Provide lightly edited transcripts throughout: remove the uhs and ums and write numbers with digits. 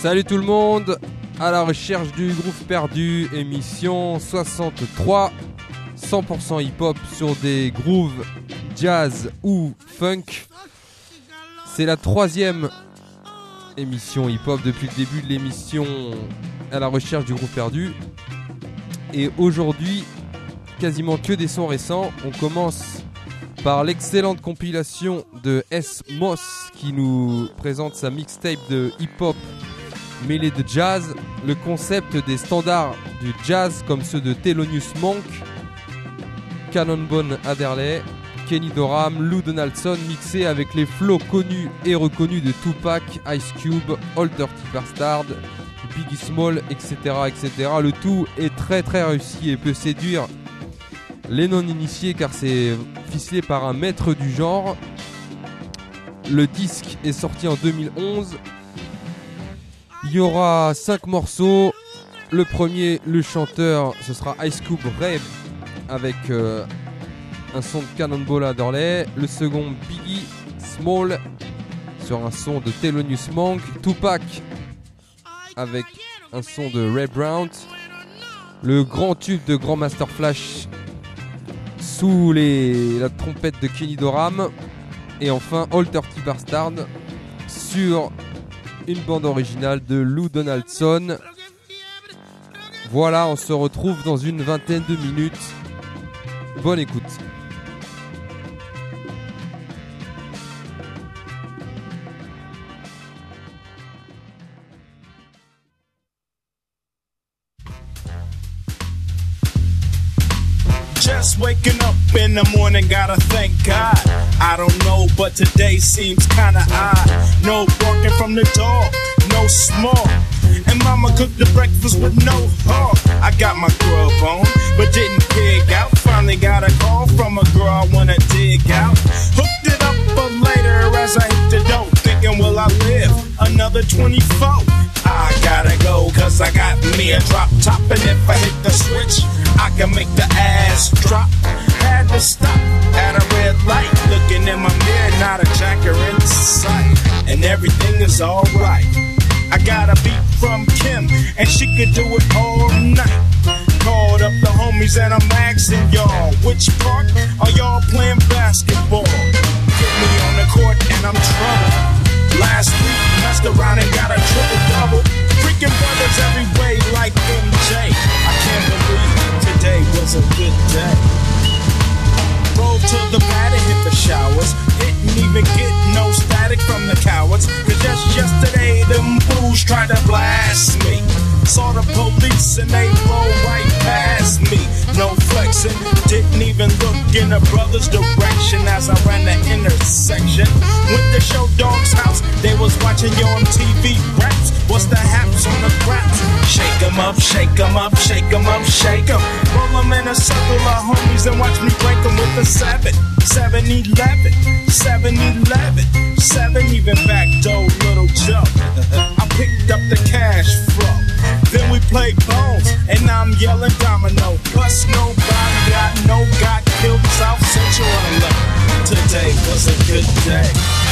Salut tout le monde, à la recherche du groove perdu, émission 63, 100% hip-hop sur des grooves jazz ou funk. C'est la 3e émission hip-hop depuis le début de l'émission à la recherche du groove perdu. Et aujourd'hui, quasiment que des sons récents. On commence par l'excellente compilation de S. Moss qui nous présente sa mixtape de hip-hop mêlé de jazz, le concept des standards du jazz comme ceux de Thelonious Monk, Cannonbone Adderley, Kenny Dorham, Lou Donaldson, mixé avec les flows connus et reconnus de Tupac, Ice Cube, Old Dirty Bastard, Biggie Small, etc., etc. Le tout est très très réussi et peut séduire les non-initiés car c'est ficelé par un maître du genre. Le disque est sorti en 2011. Il y aura 5 morceaux. Le premier, le chanteur, ce sera Ice Cube Rave avec un son de Cannonball Adderley. Le second, Biggie Small sur un son de Thelonious Monk. Tupac avec un son de Ray Brown. Le grand tube de Grandmaster Flash sous la trompette de Kenny Dorham. Et enfin Old Dirty Bastard sur une bande originale de Lou Donaldson. Voilà, on se retrouve dans une vingtaine de minutes. Bonne écoute. Just waking up in the morning, gotta thank God. I don't know, but today seems kinda odd. No barking from the dog, no small. And mama cooked the breakfast with no hog. I got my grub on, but didn't pig out. Finally got a call from a girl I wanna dig out. Hooked it up for later as I hit the dough. Thinking, will I live another 24? I gotta go, cause I got me a drop top. And if I hit the switch, I can make the ass drop. Had to stop at a red light. Looking in my mirror, not a jacker in sight. And everything is alright. I got a beat from Kim, and she could do it all night. Called up the homies and I'm asking y'all, which part are y'all playing basketball? Get me on the court and I'm trouble. Last week, messed around and got a triple-double. Freaking brothers every way like MJ. I can't believe today was a good day. Rolled to the pad and hit the showers. Didn't even get no static from the cowards. Cause just yesterday, them fools tried to blast me. Saw the police and they rolled right past me. No flexing, didn't even look in a brother's direction as I ran the intersection. Went to Show Dog's house, they was watching you on TV raps. What's the haps on the craps? Shake 'em up, shake 'em up, shake 'em up, shake 'em. Roll 'em in a circle of homies and watch me break 'em with the 7-11, 7-11, 7 even back door, little Joe. I picked up the cash flow. Then we played bones, and I'm yelling domino. Plus nobody got killed in South Central LA. Today was a good day.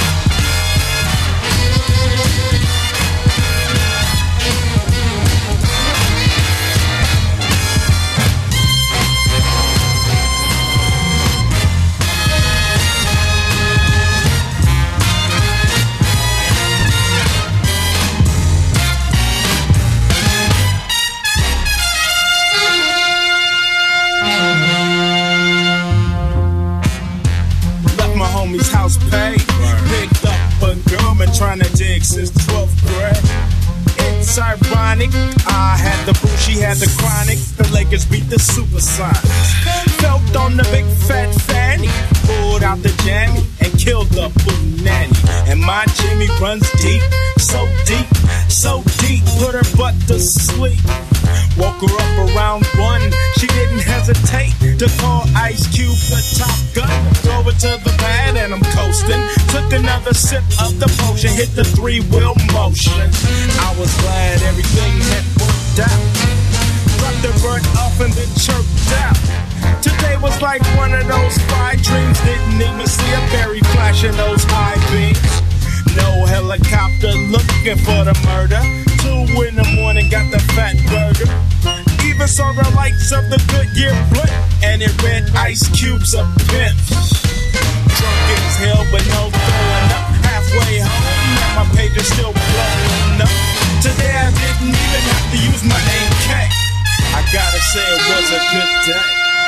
House pay. Picked up a girl, been trying to dig since 12th grade. It's ironic, I had the boo, she had the chronic. The Lakers beat the Supersonics. Felt on the big fat fanny, pulled out the jammy and killed the boo nanny. And my Jimmy runs deep, so deep, so deep, put her butt to sleep. Woke her up around 1, she didn't hesitate to call Ice Cube the top gun. Drove her to the pad and I'm coasting. Took another sip of the potion, hit the 3-wheel motion. I was glad everything had worked out. Dropped the bird off and then chirped out. Today was like one of those fire dreams. Didn't even see a berry flashing those high beams. No hell helicopter looking for the murder. 2 in the morning, got the fat burger. Even saw the lights of the Goodyear blimp, and it read Ice Cube's a pimp. Drunk as hell, but no throwing up. Halfway home, and my page is still blowing up. Today I didn't even have to use my AK. I gotta say it was a good day.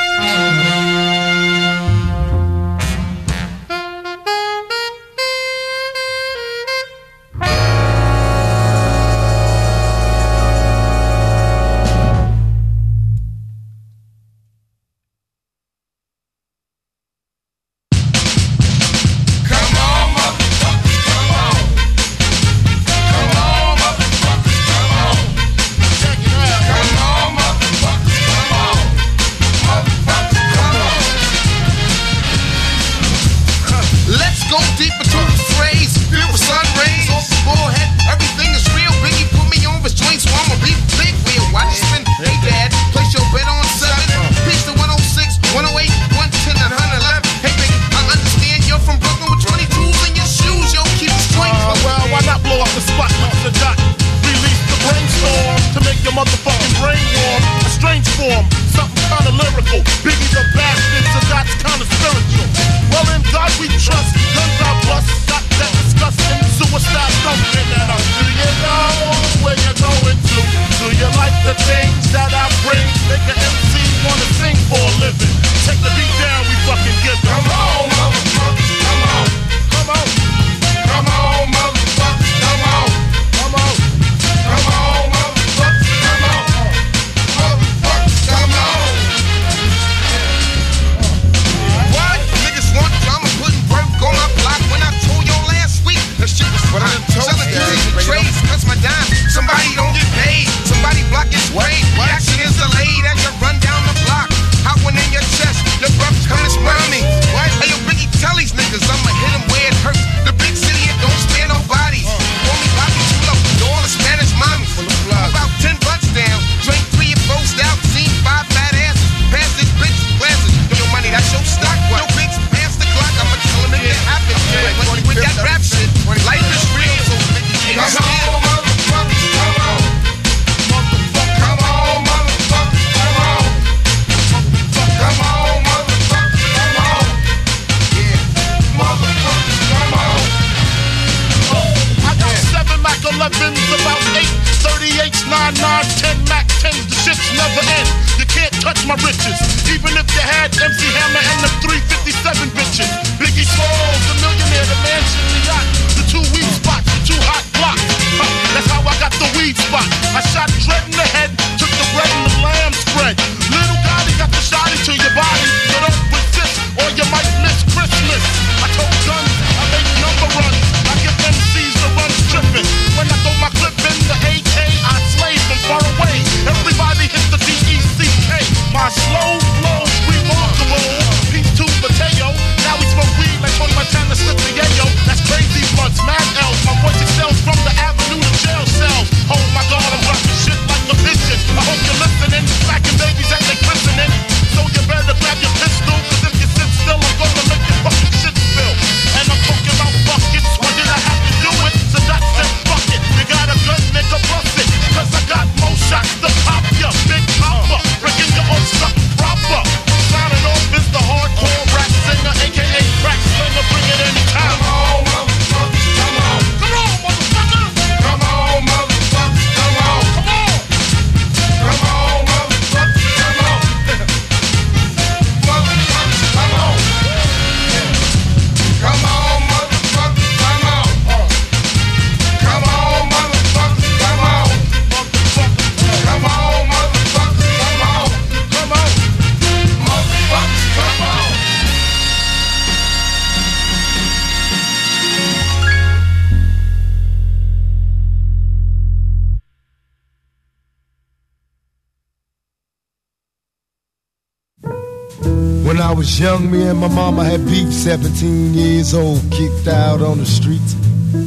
When I was young, me and my mama had beef, 17 years old, kicked out on the streets.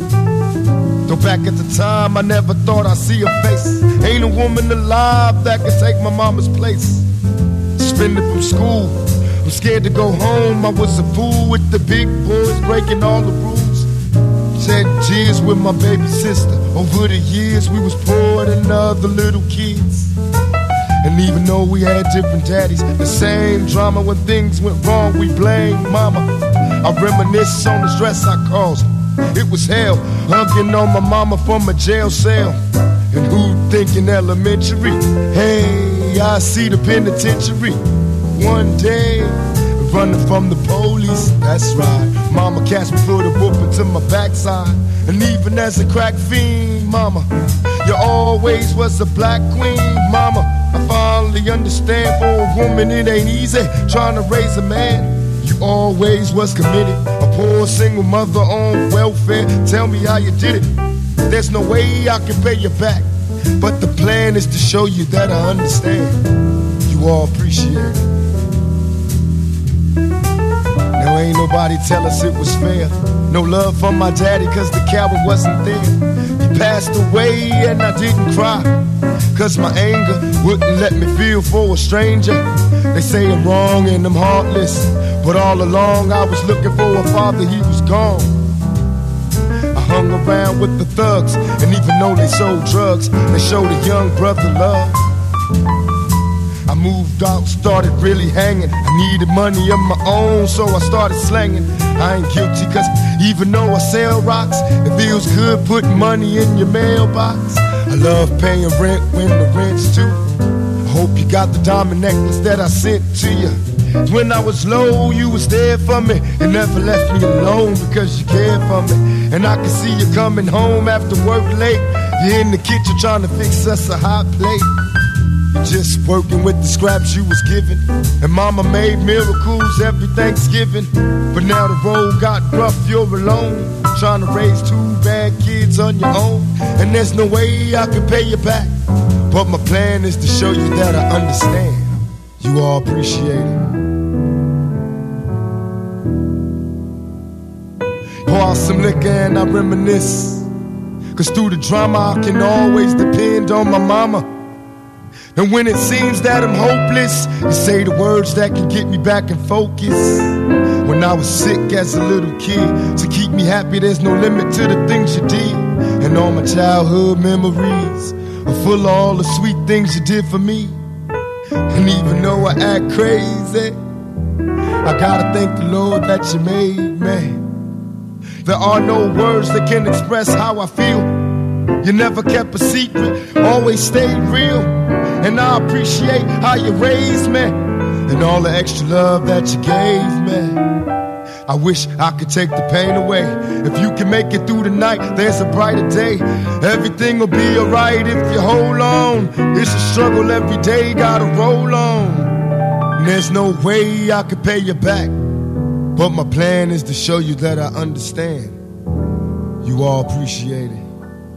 Though back at the time, I never thought I'd see her face. Ain't a woman alive that could take my mama's place. Suspended from school, I'm scared to go home. I was a fool with the big boys, breaking all the rules. shed tears with my baby sister. Over the years, we was poor than other little kids. And even though we had different daddies, the same drama when things went wrong, we blamed mama. I reminisce on the stress I caused. It was hell, hugging on my mama from a jail cell. And who thinking elementary? Hey, I see the penitentiary. One day, running from the police, that's right. Mama catch me, put a whooping to my backside. And even as a crack fiend, mama, you always was a black queen, mama. I finally understand, for a woman it ain't easy trying to raise a man. You always was committed, a poor single mother on welfare. Tell me how you did it. There's no way I can pay you back, but the plan is to show you that I understand. You all appreciate it. Now ain't nobody tell us it was fair. No love from my daddy cause the coward wasn't there. He passed away and I didn't cry, cause my anger wouldn't let me feel for a stranger. They say I'm wrong and I'm heartless, but all along I was looking for a father, he was gone. I hung around with the thugs, and even though they sold drugs, they showed a young brother love. I moved out, started really hanging. I needed money of my own, so I started slanging. I ain't guilty, cause even though I sell rocks, it feels good putting money in your mailbox. I love paying rent when the rent's due. I hope you got the diamond necklace that I sent to you. When I was low, you was there for me. You never left me alone because you cared for me. And I can see you coming home after work late. You're in the kitchen trying to fix us a hot plate. You're just working with the scraps you was given. And mama made miracles every Thanksgiving. But now the road got rough, you're alone, trying to raise two bad kids on your own. And there's no way I can pay you back, but my plan is to show you that I understand. You all appreciate it. Pour out some liquor and I reminisce, cause through the drama I can always depend on my mama. And when it seems that I'm hopeless, you say the words that can get me back in focus. When I was sick as a little kid, to keep me happy there's no limit to the things you did. And all my childhood memories are full of all the sweet things you did for me. And even though I act crazy, I gotta thank the Lord that you made me. There are no words that can express how I feel. You never kept a secret, always stayed real. And I appreciate how you raised me, and all the extra love that you gave me. I wish I could take the pain away. If you can make it through the night, there's a brighter day. Everything will be alright if you hold on. It's a struggle every day, gotta roll on. And there's no way I could pay you back, but my plan is to show you that I understand. You all appreciate it.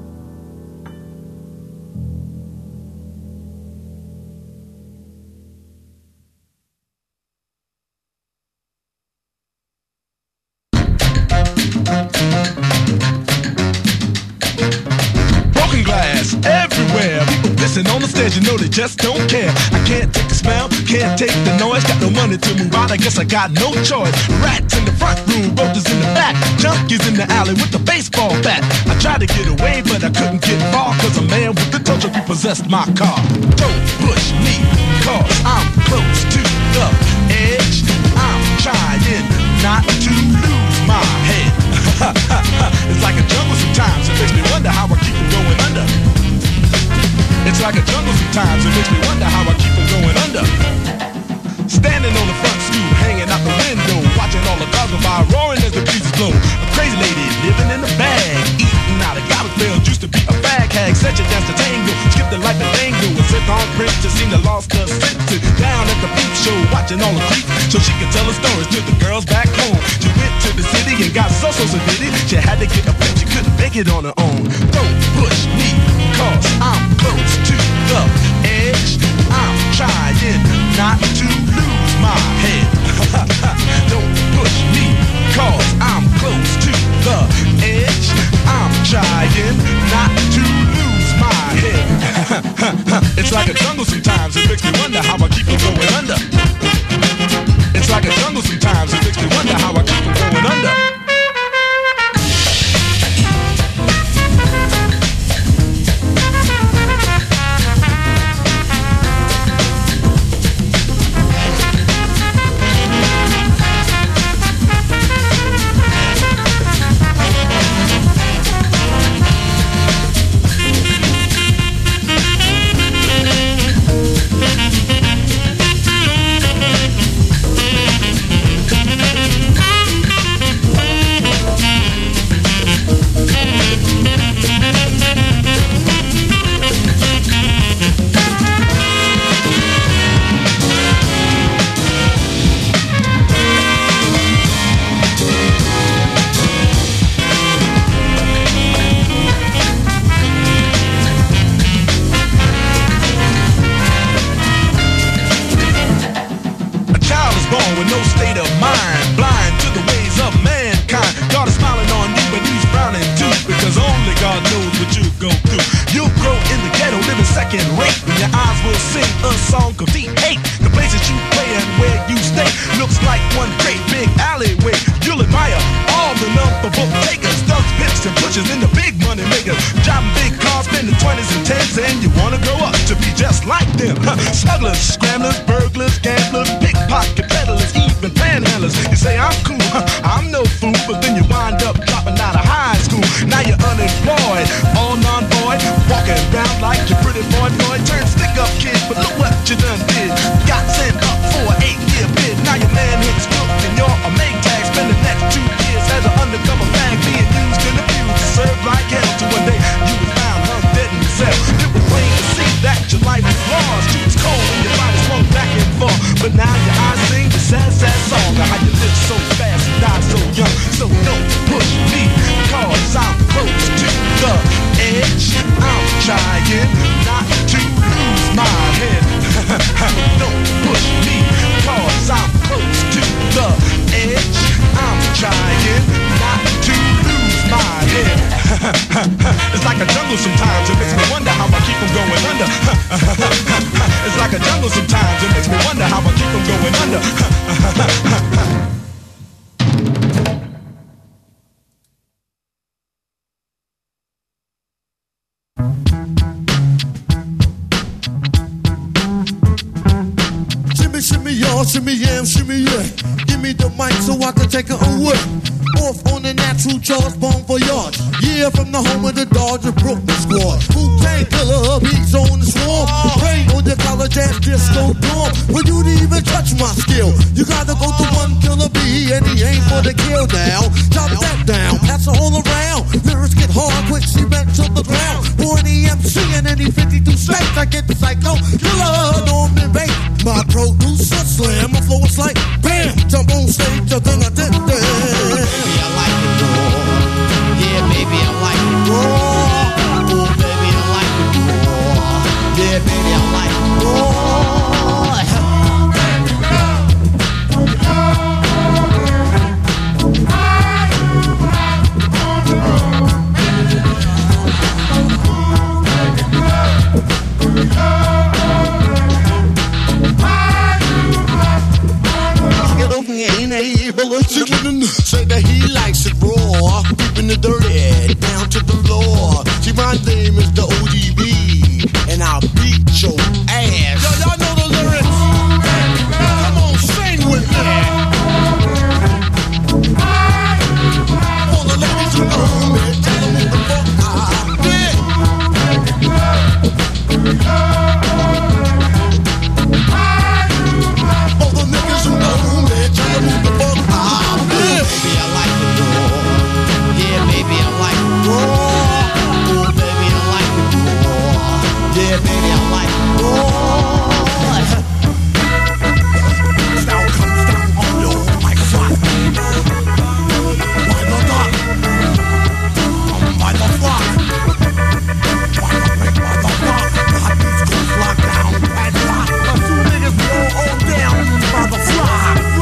On the stage, you know they just don't care. I can't take the smell, can't take the noise. Got no money to move out, I guess I got no choice. Rats in the front room, roaches in the back, junkies in the alley with the baseball bat. I tried to get away, but I couldn't get far, cause a man with the tow truck repossessed my car. Don't push me, cause I'm close to the edge. I'm trying not to lose my head. It's like a jungle sometimes, it makes me wonder how I keep from going under. It's like a jungle sometimes, it makes me wonder how I keep from going under. Standing on the front stoop, hanging out the window, watching all the cars go by, roaring as the breezes blow. A crazy lady living in a bag, eating out of garbage pails, used to be a fag hag, said she danced a tango, skipped the life and tango, and sit on Prince to seem to lost her senses. Down at the peep show, watching all the creeps, so she could tell her stories to the girls back home. She went to the city and got so severe, she had to get a bitch, she couldn't make it on her own. Don't push me, cause I'm close to the edge. I'm trying not to lose my head. Don't push me, cause I'm close to the edge. I'm trying not to lose my head. It's like a jungle sometimes, it makes me wonder how I keep from going under. It's like a jungle sometimes, it makes me wonder how I keep from going under. with no state of mind, blind to the ways of mankind. God is smiling on you and he's frowning too, because only God knows what you go through. You'll grow in the ghetto, living second rate, and your eyes will sing a song of deep hate. The places you play and where you stay looks like one great big alleyway. You'll admire all the number book takers, thugs, pimps, and pushers, and the big money makers, driving big cars, spending 20s and 10s, and you wanna grow up to be just like them. Smugglers, scramblers, burglars, gamblers, pickpocket peddlers, even panhandlers. You say I'm cool, I'm no fool, but then you wind up dropping out of high school. Now you're unemployed, all non-boy, walking around like your pretty boy Floyd. Turned stick-up kid, but look what you done did. Got sent up for an 8-year bid. Now your man hits milk and you're a make tag. Spend the next 2 years as an undercover fag, being used and abused to serve like hell. To one day you was found hung dead in your cell. It was plain to see that your life was lost. You was cold and your body swung back and forth, but now your eyes sing the sad, sad song of how you live so fast and die so young. So don't push me, cause I'm close to the edge. I'm trying not to lose my head. Don't push me, cause I'm close to the edge. I'm trying not to lose my head. It's like a jungle sometimes, it makes me wonder how I keep from going under. It's like a jungle sometimes, it makes me wonder how I keep from going under. Shimmy yam, shimmy yeah. Give me the mic so I can take it away. Off on the natural charge, Bon Voyage. Yeah, from the home of the Dodger Brooklyn squad. Wu-Tang Killer, beats on the swarm. Rain on the college ass disco dorm. For you to even touch my skill, you gotta go to one killer B, and he ain't for the kill now. Drop that down, pass it all around. Lyrics get hard, quick cement to the ground. Born EMC and any 52 states, I get the psycho killer, Norman Bates. My producer slam, my flow is like bam. Jump on stage, just then I did that. Baby, I like it raw. Yeah, baby, I like it raw. Oh, baby, I like it raw. Yeah, baby, I like it raw. Say that he likes it raw, deep in the dirty, down to the floor. See, my name is the ODB, and I'll beat your ass. Yo, y'all know the lyrics? Come on, sing with me. All the ladies who know me, tell them what the fuck I did. All the niggas who know me, tell them what the fuck I did. Baby, I like it raw. Yeah, baby, I like it raw. Oh, baby, I like it raw. Yeah, baby, I like it raw. Now comes down on you like a fly. Why not that? Why the fuck? Why not make why the fuck? The hot beats goes lock down and lock. My 2 niggas blow all down by the fly.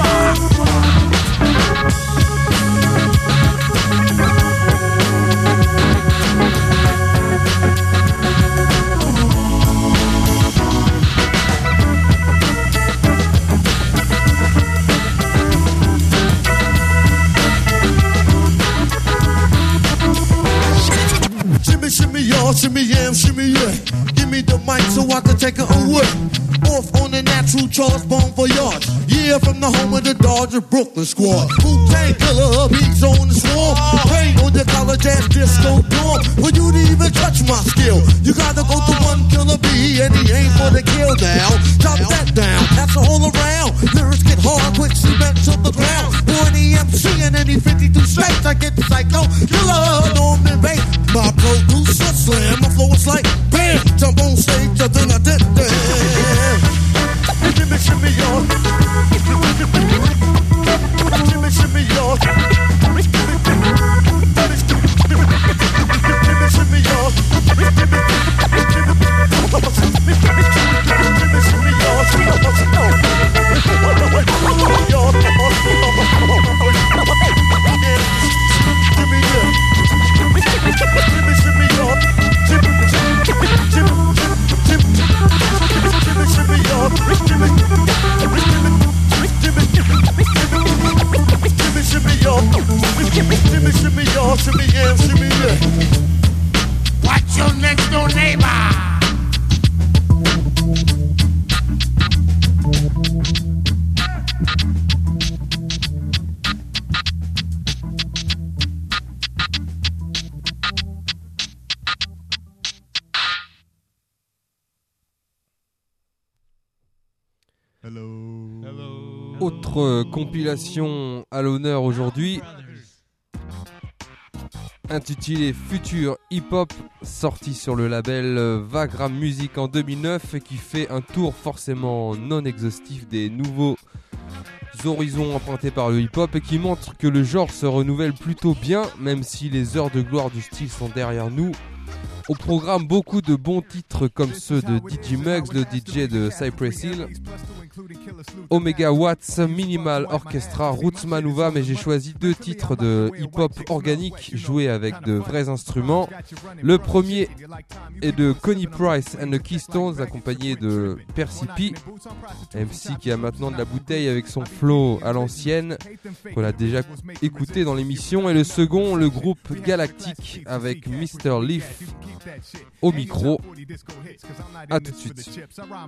Shimmy, shimmy, y'all, shimmy, yam, shimmy, yeah. Give me the mic so I can take it away. Off on the natural charge, Bon Voyage. Yeah, from the home of the Dodger Brooklyn squad. Wu-Tang Killer, beats on the swarm. Rain on the college ass disco dorm. For you to even touch my skill, you gotta go to one killer B, and he ain't for the kill now. Drop that down, pass it all around. Lyrics get hard, quick cement to the ground. Born EMC and any 52 states, I get the psycho killer, Norman Bates. My producer slam, my flow is like bam. Jump on stage, just then I did that. Shimmy, shimmy, y'all. Shimmy, shimmy, y'all. Shimmy, shimmy, y'all. Shimmy, shimmy, y'all. Autre compilation à l'honneur aujourd'hui, intitulée Future Hip Hop, sortie sur le label Vagram Music en 2009 et qui fait un tour forcément non exhaustif des nouveaux horizons empruntés par le hip hop et qui montre que le genre se renouvelle plutôt bien, même si les heures de gloire du style sont derrière nous. Au programme, beaucoup de bons titres comme ceux de DJ Muggs, le DJ de Cypress Hill, Omega Watts, Minimal Orchestra, Roots Manuva, mais j'ai choisi 2 titres de hip-hop organique joués avec de vrais instruments. Le premier est de Connie Price and the Keystones, accompagné de Percy P, MC qui a maintenant de la bouteille avec son flow à l'ancienne, qu'on a déjà écouté dans l'émission. Et le second, le groupe Galactic avec Mr. Leaf au micro. A tout de suite.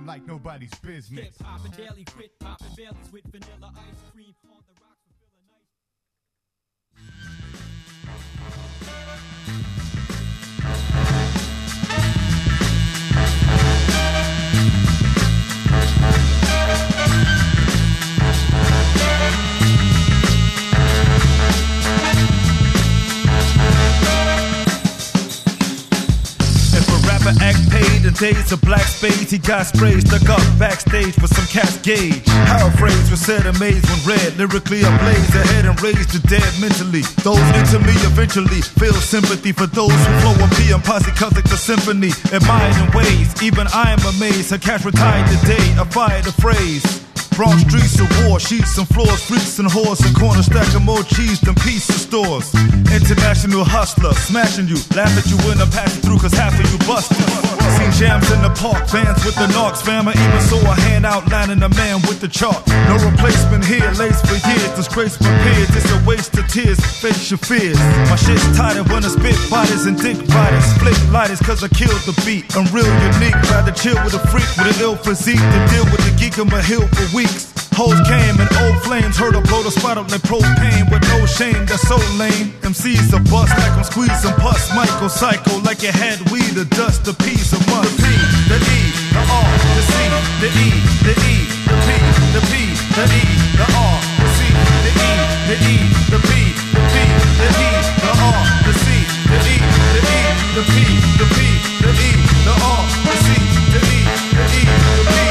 Act paid in days of black spades. He got sprayed, stuck up backstage for some cascade. How a phrase was said amazed when read, lyrically ablaze ahead and raised the dead mentally. Those into me eventually feel sympathy for those who flow on P and posse cause like the symphony. Admired in ways, even I am amazed. Her cash retired today, I fired a phrase. Bronx streets of war, sheets and floors, freaks and whores, and corner stacking more cheese than pizza stores. International hustler, smashing you, laugh at you when I'm passing through, cause half of you busted. Seen jams in the park, bands with the Knox fam, I even saw a hand outlining a man with the chalk. No replacement here, lace for years, disgrace my peers, it's a waste of tears, face your fears. My shit's tighter when I spit bodies and dick bodies, split lighters cause I killed the beat. I'm real unique, rather chill with a freak with an ill physique than deal with the geek on my hill for weeks. Hoes came and old flames, heard her blow the spot up like propane with no shame, that's so lame. MC's a bust like I'm squeezing pus, Michael Psycho like it had weed or dust, the P's a must. The P, the E, the R, the C, the E, the E, the P, the P, the E, the R, the C, the E, the E, the P, the P, the E, the R, the C, the E, the E, the P, the P, the E, the R, the C, the E, the E, the P.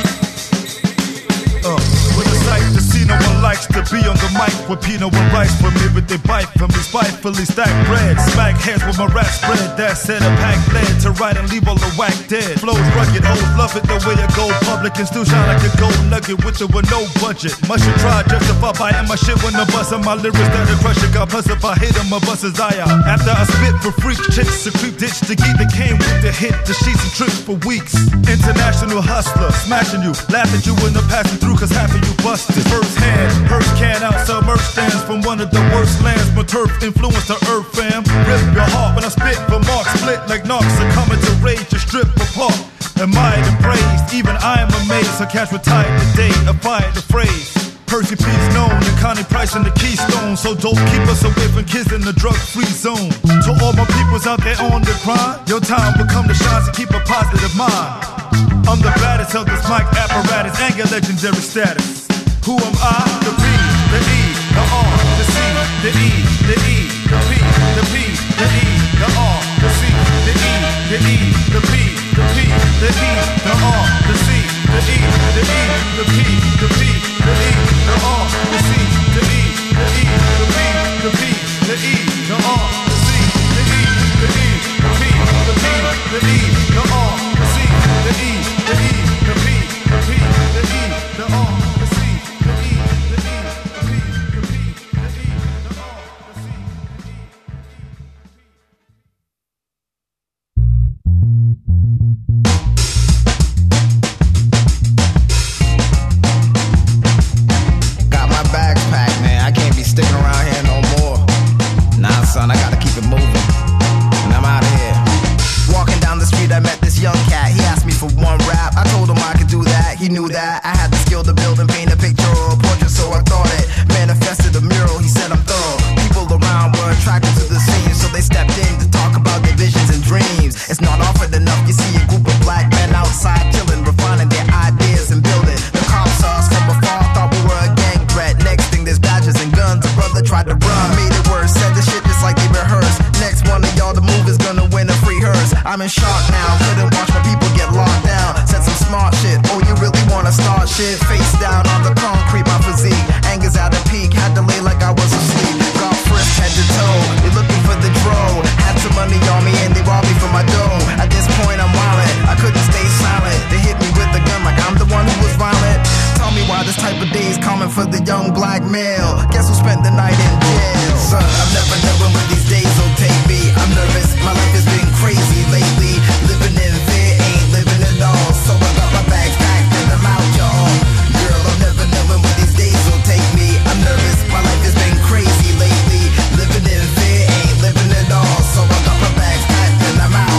With a sight to see, no one likes to be on the mic with Pino and Rice for me, but they bite from me, spitefully stack bread. Smack heads with my rap spread, that said a pack lead to write and leave all the whack dead. Flows rugged, hoes love it the way I go public and still shine like a gold nugget with or with no budget. Much should try justify buying my shit when I bust on my lyrics that'll crush it. God plus if I hit him, my bust his eye out. After I spit for freak chicks, a creep ditch to geek that came with the hit, the sheets and tricks for weeks. International hustler, smashing you, laugh at you when I'm passing through cause half of you busted. First hand, purse can out, sell merch stands from one of the worst lands. My turf influenced the earth fam. Rip your heart when I spit for marks, split like knocks. Are coming to rage, to strip apart. Admired and praised, even I am amazed. Her cash retired today, I fired the phrase. Percy P's known, and Connie Price and the Keystone. So don't keep us away from kids in the drug-free zone. To all my peoples out there on the grind, your time will come to shine, so keep a positive mind. I'm the baddest of this mic apparatus and your legendary status. Who am I? The P, the E, the R, the C, the E, the E, the P, the P, the E, the R, the C, the E, the E, the P, the P, the E, the R, the C, the E, the E, the P, the P, the E, the R, the C, the E, the E, the P, the P, the E, the R, the C, the E, the E, the P, the P, the E, the R, the C, the E, the E, the P, the P, the E, the R, the C, the E, the E, the P, the P, the E, the R, the C, the E. for the young black male. Guess who spent the night in jail? Son, I've never known when these days will take me. I'm nervous, my life has been crazy lately. Living in fear, ain't living at all. So I got my bags packed and I'm out, y'all. Girl, I've never known when these days will take me. I'm nervous, my life has been crazy lately. Living in fear, ain't living at all. So I got my bags packed and I'm out.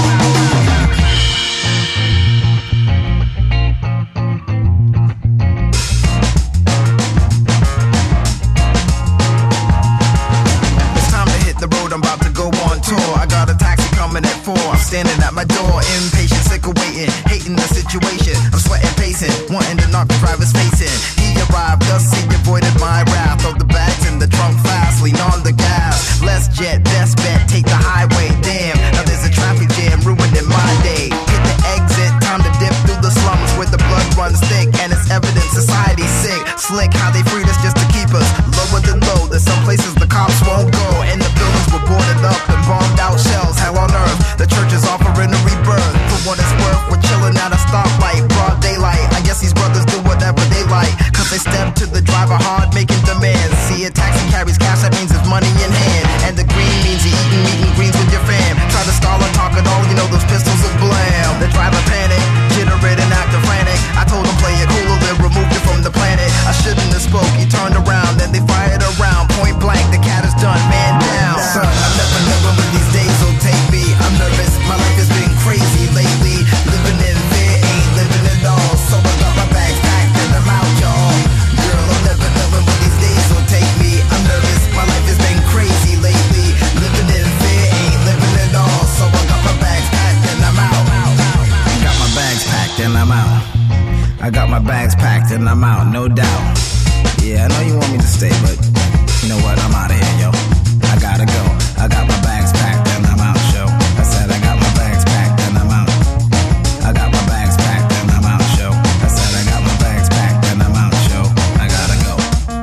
I'm about to go on tour. I got a taxi coming at 4. I'm standing at my door, impatient, sick of waiting, hating the situation. I'm sweating, pacing, wanting to knock the driver's face in. He arrived, just he avoided my wrath. Throw the bags in the trunk fast, lean on the gas. Let's jet, best bet, take the highway. Damn, now there's a traffic jam ruining my day. Hit the exit, time to dip through the slums where the blood runs thick and it's evident society's sick. Slick how they freed us just to keep us lower than low. There's some places the cops won't go and the buildings were boarded up and bombed out shells. Hell on earth, the church is offering a rebirth. For what it's worth, we're chilling at a stoplight, broad daylight. I guess these brothers do whatever they like, cause they step to the driver hard, making demands. See a taxi carries cash, that means it's money in hand. And the green means you're eating meat and greens with your fam. Try to stall or talk at all, you know those pistols will blam. The driver panic, jittered and acting frantic. I told him play it cooler, then removed it from the planet. I shouldn't have spoke, he turned around, then they fired around. Point blank, the cat is done, man down. Son, I've never known when these days will take me. I'm nervous, my life has been crazy lately. Living in fear, ain't living at all. So I got my bags packed and I'm out, y'all. Girl, I'll never know when these days will take me. I'm nervous, my life has been crazy lately. Living in fear, ain't living at all. So I got my bags packed and I'm out. Got my bags packed and I'm out. I got my bags packed and I'm out, no doubt. Yeah, I know you want me to stay, but you know what? I'm out of here, yo. I gotta go. I got my bags packed and I'm out, show. I said I got my bags packed and I'm out. I got my bags packed and I'm out, show. I said I got my bags packed and I'm out, show. I gotta go.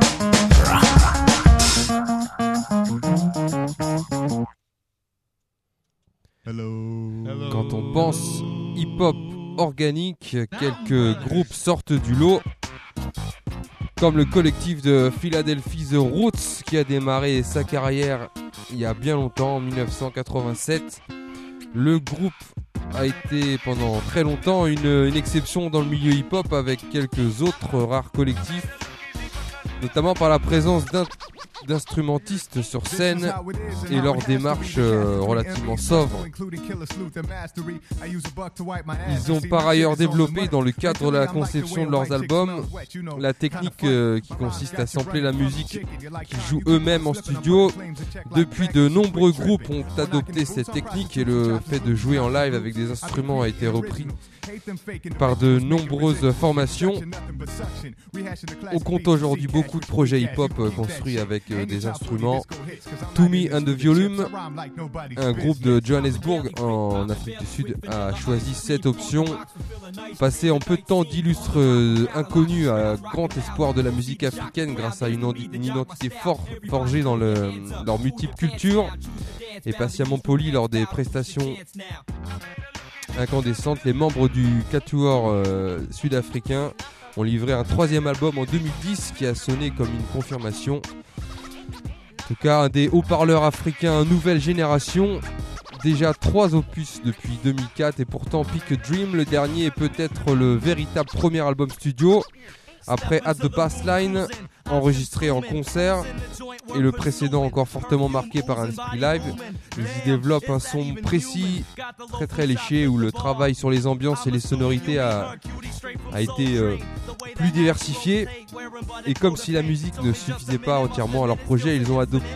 Hello. Quand on pense hip-hop organique, quelques groupes sortent du lot, comme le collectif de Philadelphie The Roots qui a démarré sa carrière il y a bien longtemps, en 1987. Le groupe a été pendant très longtemps une exception dans le milieu hip-hop avec quelques autres rares collectifs, notamment par la présence d'instrumentistes sur scène et leur démarche relativement sobre. Ils ont par ailleurs développé dans le cadre de la conception de leurs albums la technique qui consiste à sampler la musique qu'ils jouent eux-mêmes en studio. Depuis, de nombreux groupes ont adopté cette technique et le fait de jouer en live avec des instruments a été repris par de nombreuses formations. On compte aujourd'hui beaucoup de projets hip-hop construits avec des instruments. To Me and the Volume, un groupe de Johannesburg en Afrique du Sud, a choisi cette option. Passé en peu de temps d'illustres inconnus à grand espoir de la musique africaine grâce à une identité forgée dans leur multiple culture et patiemment polie lors des prestations incandescentes, les membres du quatuor sud-africain ont livré un troisième album en 2010 qui a sonné comme une confirmation. En tout cas, un des haut-parleurs africains nouvelle génération. Déjà 3 opus depuis 2004 et pourtant Pick a Dream, le dernier est peut-être le véritable premier album studio. Après At the Bassline, enregistré en concert, et le précédent encore fortement marqué par un esprit live, ils y développent un son précis, très très léché, où le travail sur les ambiances et les sonorités a été plus diversifié. Et comme si la musique ne suffisait pas entièrement à leur projet, ils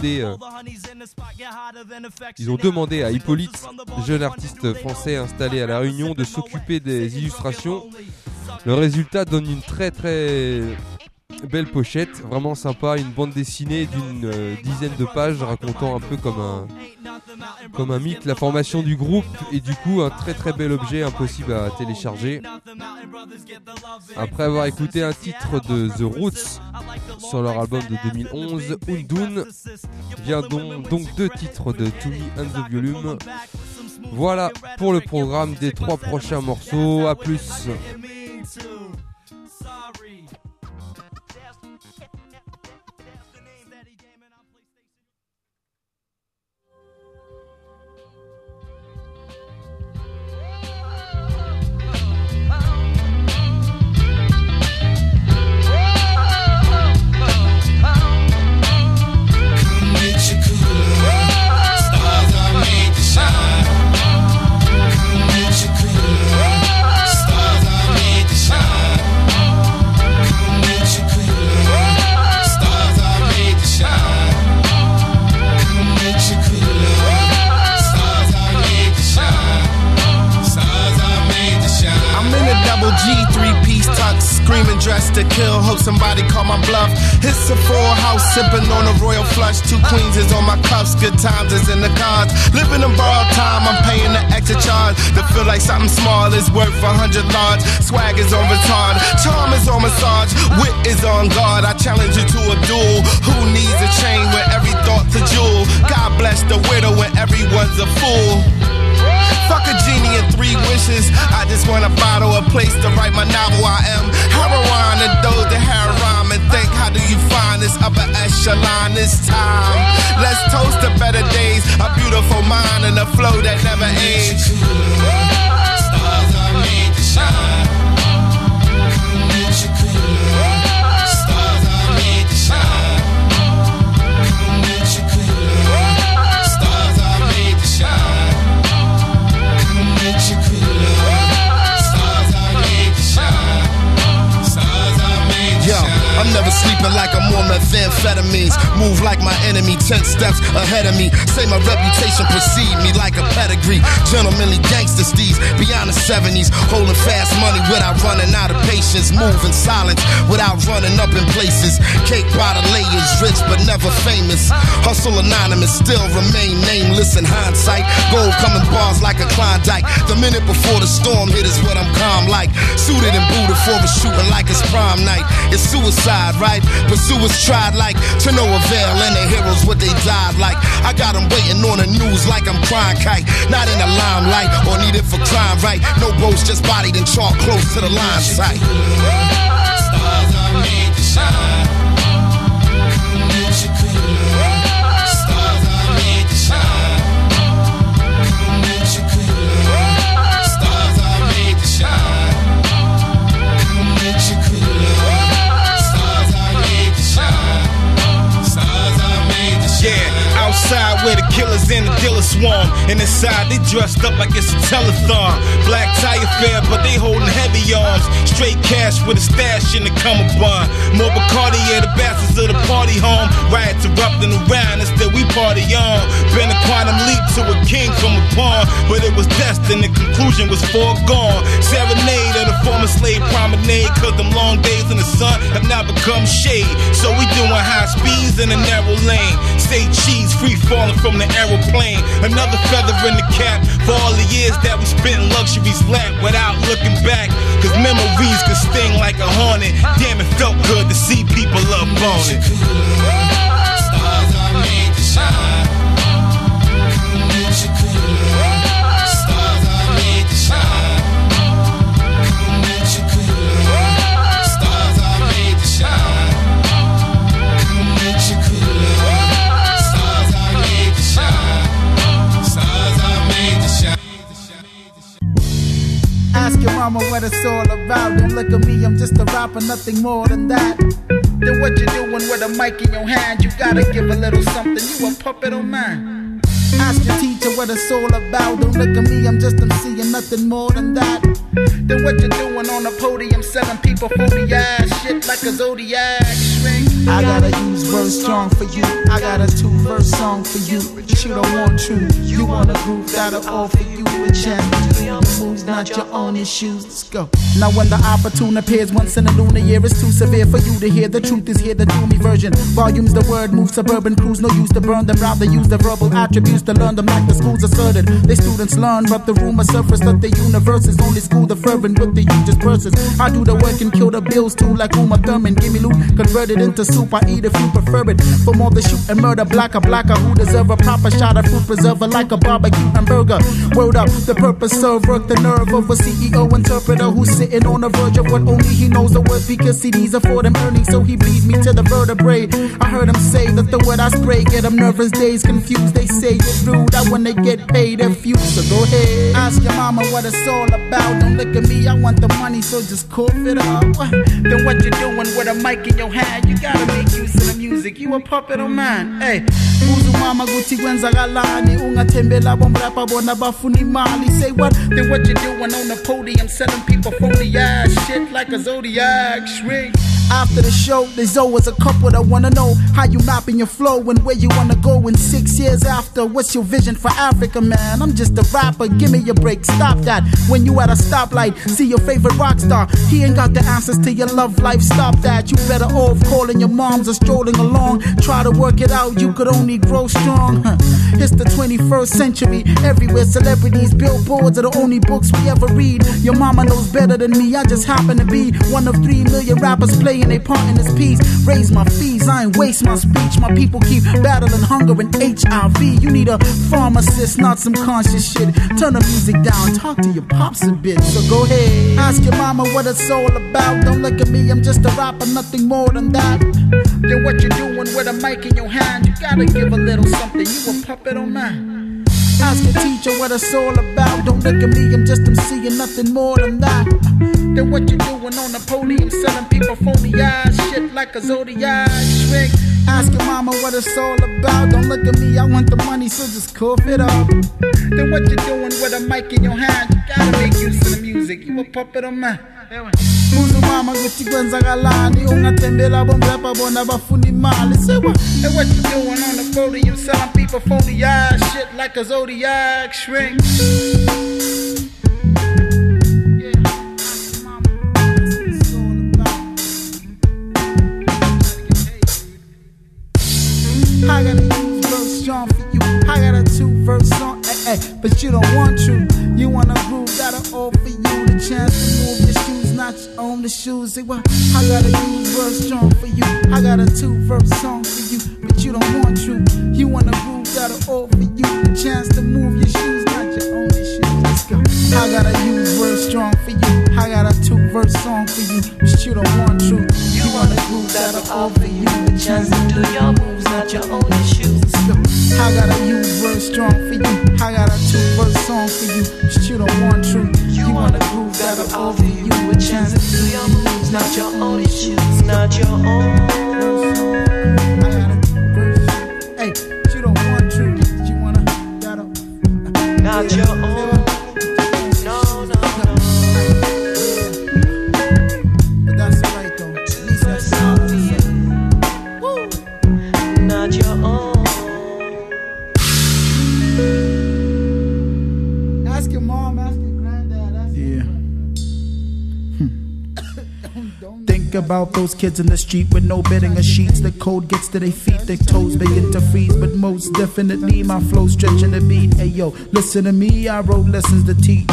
ont demandé à Hippolyte, jeune artiste français installé à La Réunion, de s'occuper des illustrations. Le résultat donne une très très belle pochette, vraiment sympa, une bande dessinée d'une dizaine de pages racontant un peu comme un mythe la formation du groupe, et du coup un très très bel objet impossible à télécharger. Après avoir écouté un titre de The Roots sur leur album de 2011, Undun, vient donc 2 titres de To Me and the Volume. Voilà pour le programme des 3 prochains morceaux, à plus. Dressed to kill, hope somebody call my bluff. It's a full house, sipping on a royal flush. 2 queens is on my cuffs, good times is in the cards. Living in borrowed time, I'm paying the extra charge. To feel like something small is worth 100 large. Swag is on retard, charm is on massage. Wit is on guard, I challenge you to a duel. Who needs a chain with every thought's a jewel? God bless the widow when everyone's a fool. Fuck a genie and 3 wishes. I just want a bottle, a place to write my novel. I am heroin and those that harem and think, how do you find this upper echelon this time? Let's toast to better days, a beautiful mind and a flow that never age. Stars are made to shine. Stars are made to shine. Stars are made to shine. I'm never sleeping like I'm on methamphetamines. Move like my enemy, 10 steps ahead of me. Say my reputation precede me like a pedigree. Gentlemanly gangster steeds beyond the 70s. Holding fast money without running out of patience. Move in silence without running up in places. Cake by the layers, rich but never famous. Hustle anonymous, still remain nameless in hindsight. Gold coming bars like a Klondike. The minute before the storm hit is what I'm calm like. Suited and booted for a shooting like it's prom night. It's suicide, right? Pursuers tried like to no avail, and the heroes what they died like. I got them waiting on the news like I'm crying kite. Not in the limelight or needed for crime, right? No boats, just bodied and chalk close to the line sight. Stars are made to shine. Stars are made to shine. Stars are made to shine. Yeah, outside where the killers and the dealers swarm, and inside they dressed up like it's a telethon. Black tire fair, but they holding heavy arms. Straight cash with a stash in the Cumberbund. More Bacardi, yeah, the bastards of the party home. Riots erupting around and still we party on. Been a quantum leap to a king from a pawn, but it was destined, the conclusion was foregone. Serenade of the former slave promenade, cause them long days in the sun have now become shade. So we doing high speeds in a narrow lane. Say cheese, free falling from the aeroplane. Another feather in the cap for all the years that we spent in luxury's lap without looking back. Cause memories could sting like a hornet. Damn, it felt good to see people up on it. Stars are made to shine. Stars are made to shine. Stars are made to shine. Ask your mama what it's all about. Don't look at me, I'm just a rapper, nothing more than that. Then what you doing with a mic in your hand? You gotta give a little something, you a puppet or man. Ask your teacher what it's all about. Don't look at me, I'm just MC and nothing more than that. Then what you doing on the podium, selling people phony ass shit like a Zodiac string? I gotta use verse strong for you. I got a 2-verse song for you. But you don't want true. You want a group that'll offer you a chance. Do your moves, not your own issues. Let's go. Now when the opportune appears once in a lunar year, it's too severe for you to hear. The truth is here, the doomy version. Volumes, the word moves, suburban crews. No use to burn them, rather use the verbal attributes to learn them like the schools asserted. The students learn, but the rumor surfaced that the universe is only school the fervent with the hugest verses. I do the work and kill the bills too, like Uma Thurman. Give me loot, convert it into soup. I eat if you prefer it. For more the shoot and murder, blacker who deserve a proper shot of fruit preserver like a barbecue hamburger. Word up, The purpose of work, the nerve of a CEO interpreter who's sitting on the verge of what only he knows the word, because CDs are for them earnings, so he bleeds me to the vertebrae. I heard him say that the word I spray get them nervous days confused. They say it's rude that when they get paid they're few. So go ahead, ask your mama what it's all about. Don't look at me, I want the money, so just cough it up. Then what you doing with a mic in your hand? You gotta make use of the music, you a puppet on mine. Hey, Uzu mama guti wenza galani, ungatembela bomrapa bona bafuni mali. Say what? Then what you doing on the podium, selling people phony ass shit like a zodiac shrink. After the show, there's always a couple that wanna know how you mapping your flow and where you wanna go in 6 years after. What's your vision for Africa, man? I'm just a rapper, give me a break, stop that. When you at a stoplight, see your favorite rock star, he ain't got the answers to your love life, stop that. You better off calling your moms or strolling along. Try to work it out, you could only grow strong. It's the 21st century, everywhere celebrities, billboards are the only books we ever read. Your mama knows better than me, I just happen to be one of 3 million rappers playing they part in this piece. Raise my fees, I ain't waste my speech. My people keep battling hunger and HIV. You need a pharmacist, not some conscious shit. Turn the music down, talk to your pops a bit. So go ahead, ask your mama what it's all about. Don't look at me, I'm just a rapper, nothing more than that. Then what you doing with a mic in your hand? You gotta give a little something, you a puppet on mine. Ask your teacher what it's all about. Don't look at me, I'm just seeing nothing more than that. Then what you doing on the podium, selling people phony ass shit like a zodiac shrink. Ask your mama what it's all about. Don't look at me, I want the money, so just cough it up. Then what you doing with a mic in your hand? You gotta make use of the music, you a puppet on mine. Muzu mama guti kwenza galani, ungatembela bomrapa bona bafuni mali. Say what? And what you doing on the podium, selling people phony ass shit like a zodiac shrink. I got a use verse strong for you. I got a 2-verse song, but you don't want to. You wanna groove, gotta offer you the chance to move your shoes, not your own the shoes. Say what? I got a use verse strong for you. I got a 2-verse song for you, but you don't want to. You wanna groove, gotta offer you the chance to move your shoes, not your own the shoes. Let's go. I got a use verse strong for you. I got a 2-verse song for you, but you don't want to. You wanna groove, gotta offer you the chance to do your moves, not your own shoes. I got a U-verse strong for you. I got a 2-verse song for you, but you don't want true. You wanna groove, gotta offer you a chance to do your moves, not your own issues, not your own. I got a 2-verse, hey, but you don't want true. You wanna, gotta, not your own. About those kids in the street with no bedding or sheets. The cold gets to their feet, their toes begin to freeze. But most definitely my flow stretching the beat. Hey yo, listen to me, I wrote lessons to teach.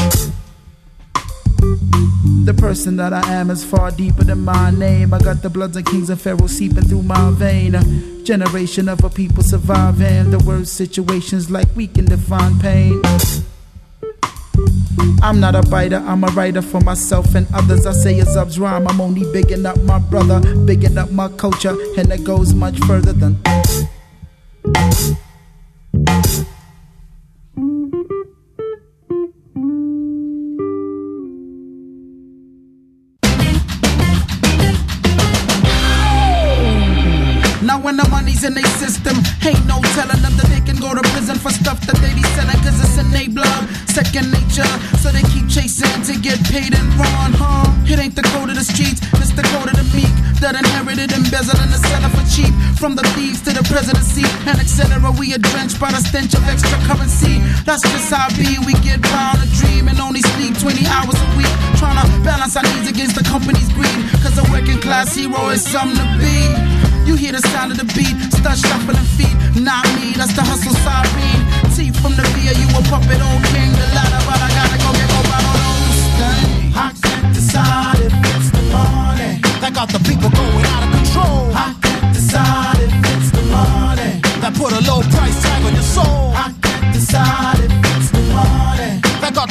The person that I am is far deeper than my name. I got the bloods of kings and pharaohs seeping through my vein. A generation of a people surviving the worst situations like we can define pain. I'm not a biter, I'm a writer for myself and others. I say a Zub's rhyme, I'm only bigging up my brother, bigging up my culture, and it goes much further than now when the money's in their system, ain't no telling them that they can go to prison for stuff that they be selling, cause it's in their blood, second nature. So they keep chasing to get paid and run, It ain't the code of the streets, it's the code of the meek that inherited embezzling the seller for cheap. From the thieves to the presidency and etc. We are drenched by the stench of extra currency. That's just how it be, we get by on a dream and only sleep 20 hours a week, trying to balance our needs against the company's greed, cause a working class hero is something to be. You hear the sound of the beat, start shuffling feet. Not me, that's the hustle siren. T from the rear, you a puppet old king. The ladder, but I gotta go get over on those things. I can't decide if it's the money that got the people going out of control. I can't decide if it's the money that put a low price tag on your soul. I can't decide if it's the money that got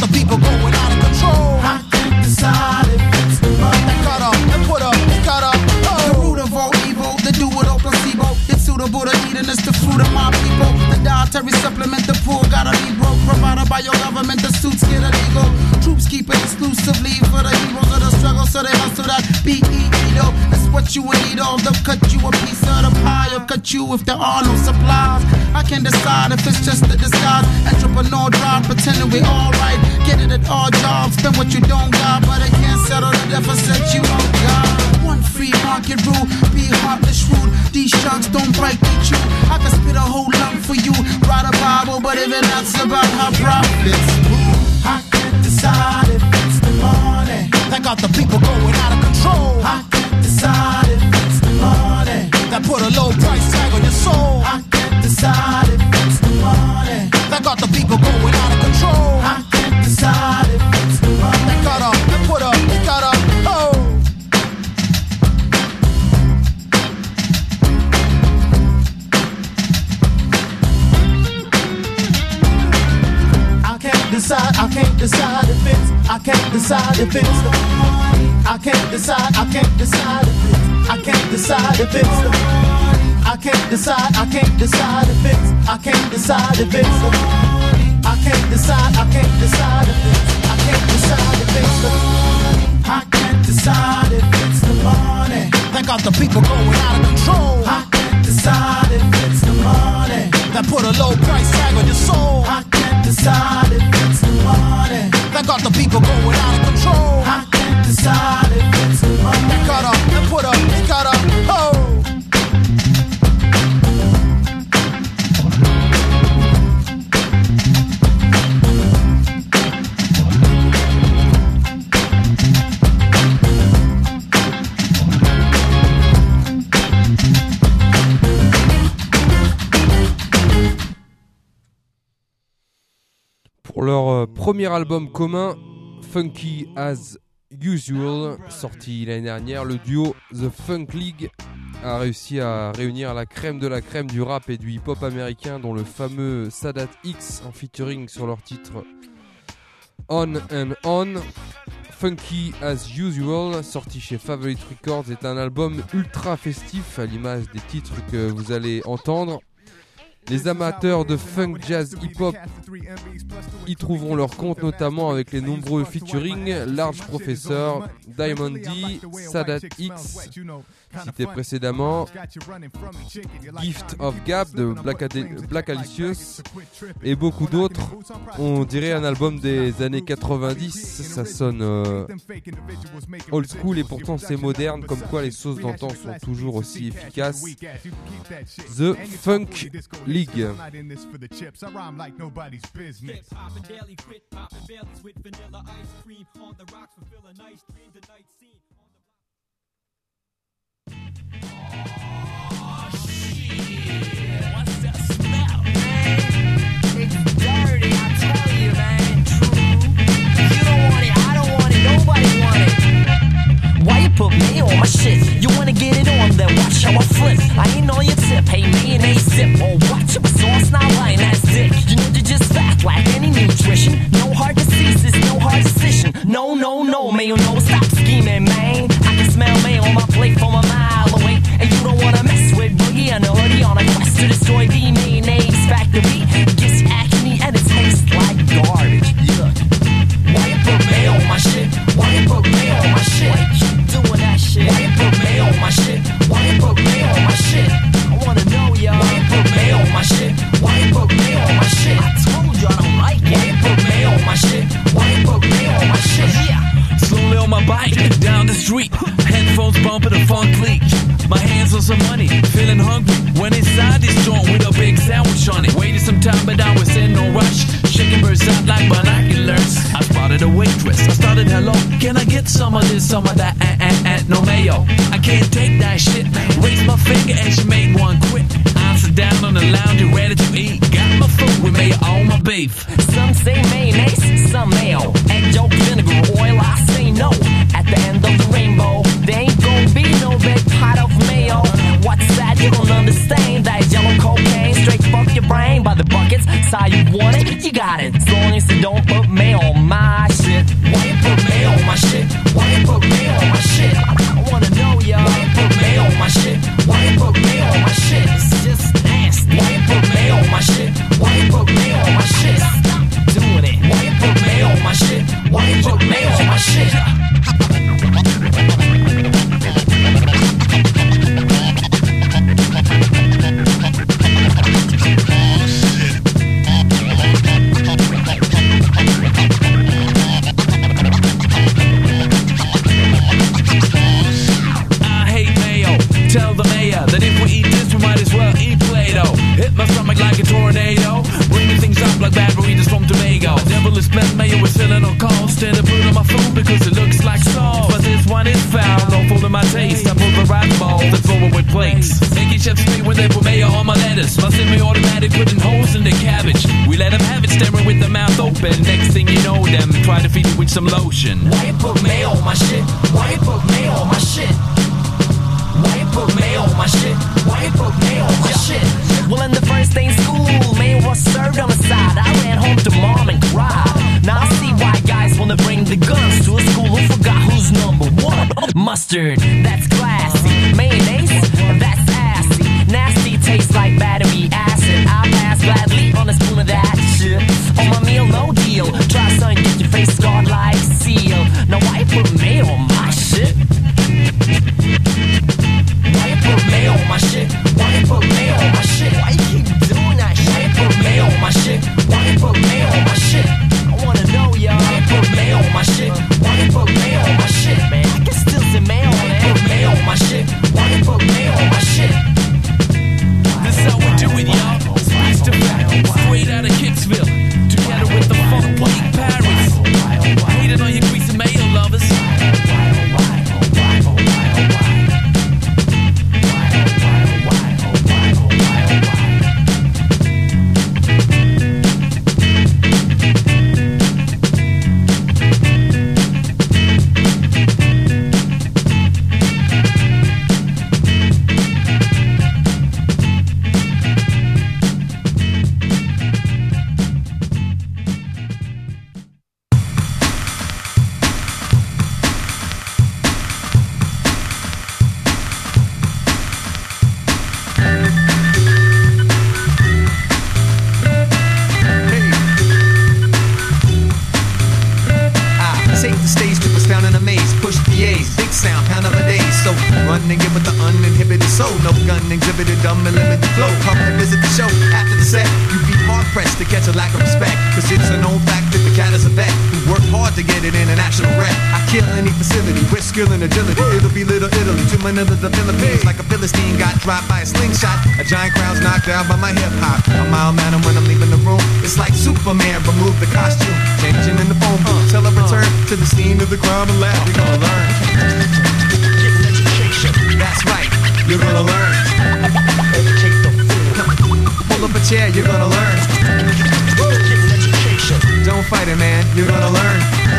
Dietary supplement the poor, gotta be broke. Provided by your government, the suits get illegal. Troops keep it exclusively for the heroes of the struggle, so they hustle that B-E-E-O. That's what you in need of. They'll cut you a piece of the pie or cut you if there are no supplies. I can decide if it's just a disguise. Entrepreneur drive, pretending we alright. Get it at all jobs, spend what you don't got, but it can't settle the deficit you don't got. One free market rule, be heartless, rude. These sharks don't bite, they chew. I can spit a whole lump for you, write a Bible, but even that's about how profits move. I can't decide if it's the money that got the people going out of control. I can't decide if it's the money that put a low price tag on your soul. I can't decide if it's the money that got the people going out of control. I can't decide if it's the money that got up, that put up, that got up, oh. I can't decide if it's, I can't decide if it's the money. I can't decide if it's, I can't decide if it's the money. I can't decide if it's, I can't decide if it's the money. I can't decide if it's, I can't decide if it's the money. I can't decide if it's the money that got the people going out of control. I can't decide if it's the money that put a low price tag on your soul. I can't decide if it's the money that got the people going out of control. I can't decide if it's the money that got up, that put up, that got up, oh. Pour leur premier album commun, Funky as Usual, sorti l'année dernière, le duo The Funk League a réussi à réunir la crème de la crème du rap et du hip-hop américain, dont le fameux Sadat X en featuring sur leur titre On and On. Funky as Usual, sorti chez Favorite Records, est un album ultra festif à l'image des titres que vous allez entendre. Les amateurs de funk, jazz, hip-hop y trouveront leur compte, notamment avec les nombreux featuring Large Professor, Diamond D, Sadat X, cité précédemment, Gift of Gab de Black Alicious et beaucoup d'autres. On dirait un album des années 90, ça sonne old school et pourtant c'est moderne, comme quoi les sauces d'antan sont toujours aussi efficaces. The Funk League. Why you put me on my shit? You wanna get it on, then watch how I flip. I ain't on your tip, hey mayonnaise sip. Oh, watch your sauce, not lying ass dick. You know you're just fat like any nutrition. No hard diseases, no hard decision. No, no, no, mayo, no, stop scheming, man. I can smell mayo on my plate from a mile away. And you don't wanna mess with Boogie and a hoodie on a quest to destroy the mayonnaise factory. Gets you acne and it tastes like garbage. Yuck. Why you put mayo on my shit? Why you put mayo on my shit? Why you keep doing that shit? Why you put mayo on my shit? Why you put mayo on my shit? I wanna know, yo. Why you put mayo on my shit? Why you put mayo on my shit? I told you I don't like it. Why you put mayo on my shit? Why you put mayo on my shit? Yeah. Slowly on my bike, down the street, headphones bumping the funk leak. My hands on some money, feeling hungry. Went inside this joint with a big sandwich on it. Waited some time, but I was in no rush. Shaking birds out like binoculars. I spotted a waitress. I started, hello, can I get some of this, some of that, no mayo. I can't take that shit. Raised my finger and she made one quit. I sit down on the lounge, ready to eat. Got my food with mayo on my beef. Some say mayonnaise, some mayo. Egg yolk, vinegar, oil, I say no. At the end of the rainbow, there ain't gonna be no big pot of mayo. What's that? You don't understand. That is yellow cocaine. Straight fuck your brain by the buckets. It's how you want it, you got it. As long as you don't put mayo on my shit. Why you put mayo on my shit? Why you put mayo on my shit? I wanna know, yo. Why you put mayo on my shit? Why you put mayo on my shit? It's just nasty. Why you put mayo on my shit? Why to spend mail with filling on calls. Stand and put on my phone because it looks like sauce. But this one is foul, no fool in my taste. I pull the right ball, then throw it with plates. Making chefs pay when they put mayo on my lettuce. My semi-automatic putting holes in the cabbage. We let them have it, staring with the mouth open. Next thing you know, them try to feed it with some lotion. Why you put mayo on my shit? Why you put mayo on my shit? Why you put mayo on my shit? Why you put mayo on my shit? Well, in the first day in school, mayo was served on the side. I ran home to mom and cried. Now I see why guys wanna bring the guns to a school who forgot who's number one. Mustard, that's classy. Mayonnaise, that's assy. Nasty, tastes like battery acid. I pass gladly on a spoon of that shit. On my meal, no deal. Try son, get your face scarred like seal. Now why you put mayo on my shit? Why you put mayo on my shit? Why you put mayo on my shit? Why you keep doing that shit? Why you put mayo on my shit? Why you put mayo on my shit? I wanna know, y'all. Why you put mayo on my shit? Why you put mayo on my shit, man? I can still see mayo on it. Why you put mayo on my shit? Why you put mayo on my shit? This is how we do it, y'all. Speech to fact, straight out of Kicksville. Together with the Funk League Paris. Hating on your greasy mayo lovers. Exhibited dumb and limited flow. Come and visit the show after the set. You'd be hard pressed to catch a lack of respect. Cause it's an old fact that the cat is a vet who worked hard to get an international rep. I kill any facility with skill and agility. It'll be Little Italy to Manila, the Philippines. Like a Philistine got dropped by a slingshot. A giant crowd's knocked out by my hip hop. A mild manner when I'm leaving the room. It's like Superman removed the costume. Changing in the phone booth. Till I return to the scene of the crime and laugh. You're gonna learn. Get an education. That's right. You're gonna learn. Educate the fool. Pull up a chair, you're gonna learn. Get an education. Don't fight it, man. You're gonna learn.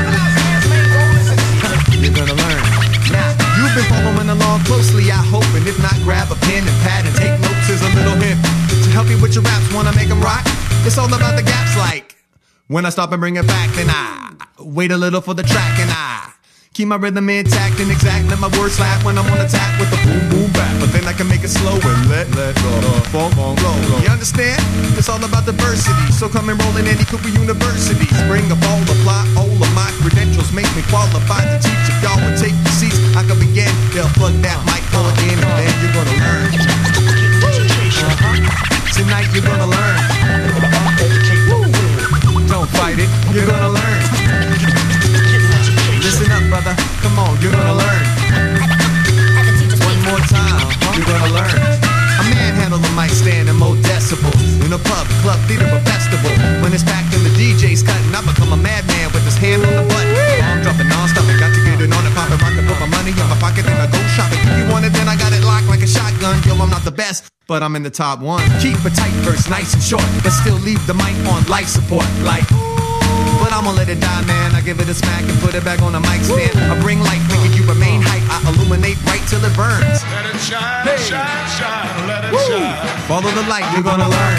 You're gonna learn. Now, you've been following along closely, I hope. And if not, grab a pen and pad and take notes as a little hint to help you with your raps. Wanna make them rock? It's all about the gaps, like when I stop and bring it back, then I wait a little for the track and I keep my rhythm intact and exact. Let my words slap when I'm on attack with the boom boom back. But then I can make it slow and let go. Funk on flow. You understand? It's all about diversity. So come and roll in any Cooper University. Spring of all, apply all of my credentials. Make me qualified to teach. If y'all would take your seats, I can begin. They'll plug that mic, pull it in, and then you're gonna learn. Tonight you're gonna learn. Don't fight it. You're gonna learn. Listen up, brother. Come on, you're gonna learn. One more time, you're gonna learn. A man handle the mic stand and more decibels. In a pub, club, theater, or festival. When it's packed and the DJ's cutting, I become a madman with his hand on the button. I'm dropping non-stop, I got to get it on and pop it, rock it, put my money in my pocket, then I go shopping. If you want it, then I got it locked like a shotgun. Yo, I'm not the best, but I'm in the top one. Keep a tight verse, nice and short, but still leave the mic on life support. Like, but I'm gonna let it die, man. I give it a smack and put it back on the mic stand. I bring light, making you remain hype. I illuminate right till it burns. Let it shine, shine, shine, let it shine. Follow the light, you're gonna learn.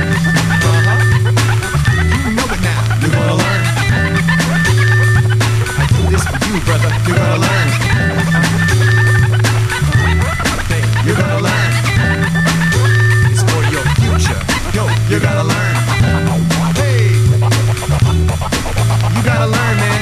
You know it now, you're gonna learn. I do this for you, brother, you're gonna learn. Hey, you're gonna learn. It's for your future. Yo, you're gonna learn. You gotta learn, man.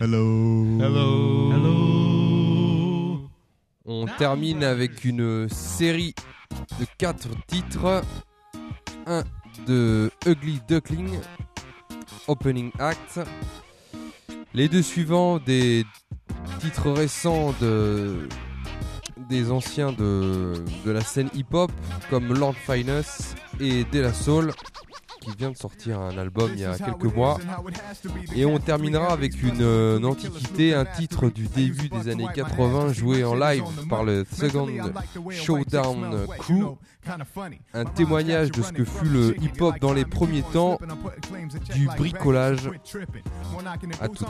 On termine avec une série de 4 titres. Un de Ugly Duckling, Opening Act. Les deux suivants, des titres récents des anciens de la scène hip-hop, comme Lord Finest et De La Soul, qui vient de sortir un album il y a quelques mois. Et on terminera avec une antiquité, un titre du début des années 80 joué en live par le Second Showdown Crew, un témoignage de ce que fut le hip-hop dans les premiers temps, du bricolage à tout.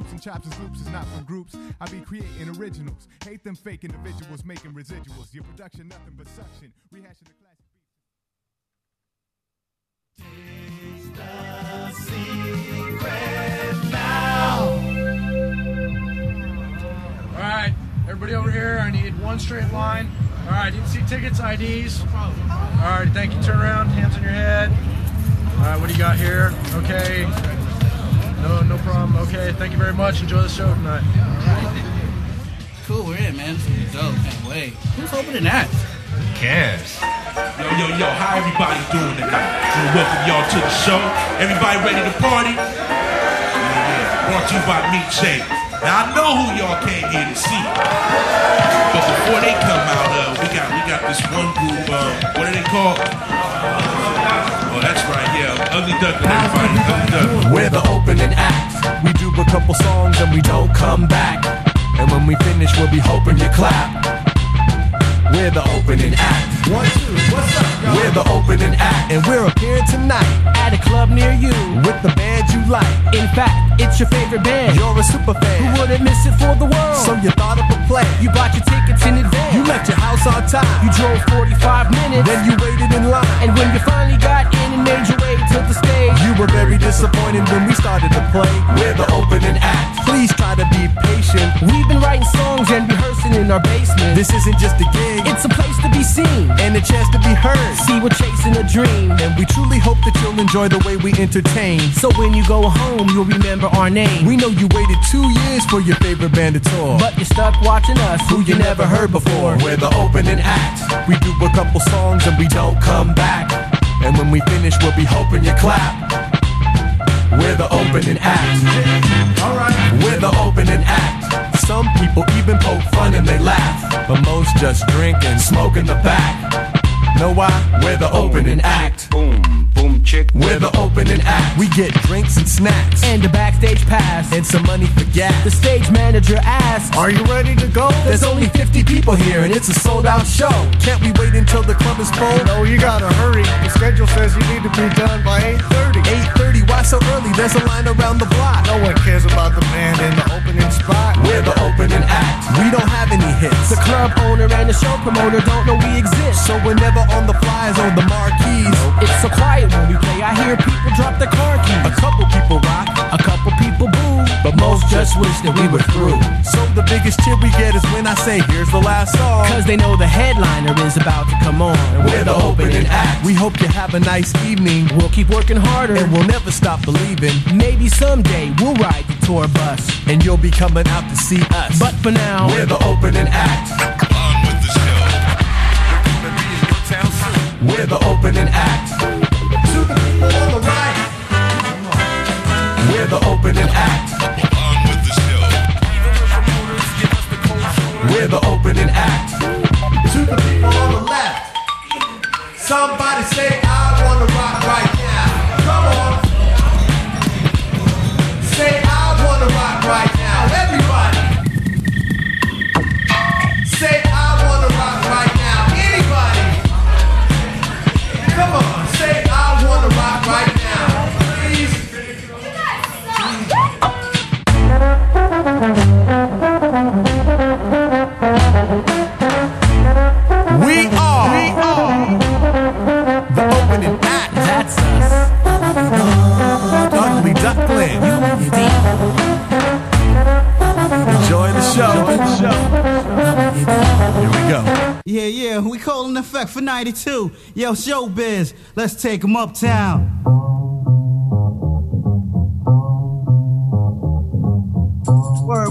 Alright, everybody over here, I need one straight line. Alright, you can see tickets, IDs. Alright, thank you, turn around, hands on your head. Alright, what do you got here? Okay. No problem. Okay, thank you very much. Enjoy the show tonight. Cool, we're in, man. It's dope, can't wait. Who's opening that? Who cares? Yo, how everybody doing tonight? So welcome y'all to the show. Everybody ready to party? Yeah. Brought to you by Meat Shake. Now I know who y'all came here to see. But before they come out, we got this one group, what are they called? Oh, that's right, yeah. Ugly Duckling, everybody. Ugly Duckling. We're the opening act. We do a couple songs and we don't come back. And when we finish, we'll be hoping you clap. We're the opening act. 1, 2, what's up, y'all? We're the opening act, and we're appearing tonight at a club near you with the band you like. In fact, it's your favorite band. You're a super fan. Who wouldn't miss it for the world? So you thought of a plan. You bought your tickets in advance. You left your house on time. You drove 45 minutes. Then you waited in line. And when you finally got in and made your way to the stage, you were very disappointed when we started to play. We're the opening act. Please try to be patient. We've been writing songs and rehearsing in our basement. This isn't just a gig. It's a place to be seen and a chance to be heard. See, we're chasing a dream, and we truly hope that you'll enjoy the way we entertain. So when you go home, you'll remember our name. We know you waited 2 years for your favorite band to tour, but you're stuck watching us, who you never heard before. We're the opening act. We do a couple songs and we don't come back. And when we finish, we'll be hoping you clap. We're the opening act. Alright. We're the opening act. Some people even poke fun and they laugh, but most just drink and smoke in the back. Know why? We're the opening act. Boom, boom, chick. We're the opening act. We get drinks and snacks and a backstage pass and some money for gas. The stage manager asks, "Are you ready to go?" There's only 50 people here and it's a sold-out show. Can't we wait until the club is full? No, you gotta hurry. The schedule says you need to be done by 8:30. 8:30? Why so early? There's a line around the block. No one cares about the band in the opening spot. We're the opening act. We don't have any hits. The club owner and the show promoter don't know we exist, so we're never on the flyers or the marquees. It's so quiet when we play. I hear people drop their car keys. A couple people rock, a couple people boo, but most just wish that we were through. So the biggest cheer we get is when I say, "Here's the last song," cause they know the headliner is about to come on. And we're the opening act. We hope you have a nice evening. We'll keep working harder, and we'll never stop believing. Maybe someday we'll ride the tour bus, and you'll be coming out to see us. But for now, we're the opening act. On with the show. We're gonna be in your town soon. We're the opening act. To the people on the right, we're the opening act. On with the show. Even when promoters give us the cold shoulder, we're the opening act. To the people on the left, somebody say, "I wanna rock right now." Come on. Say, "I wanna rock right now." Everybody. Say, "I wanna rock right now." Anybody. Come on. Say, "I wanna rock right now." Please. We are the opening act. That's us. Ugly Duckling. Enjoy the show. Here we go. Yeah, we calling effect for 92. Yo, Showbiz, let's take them uptown.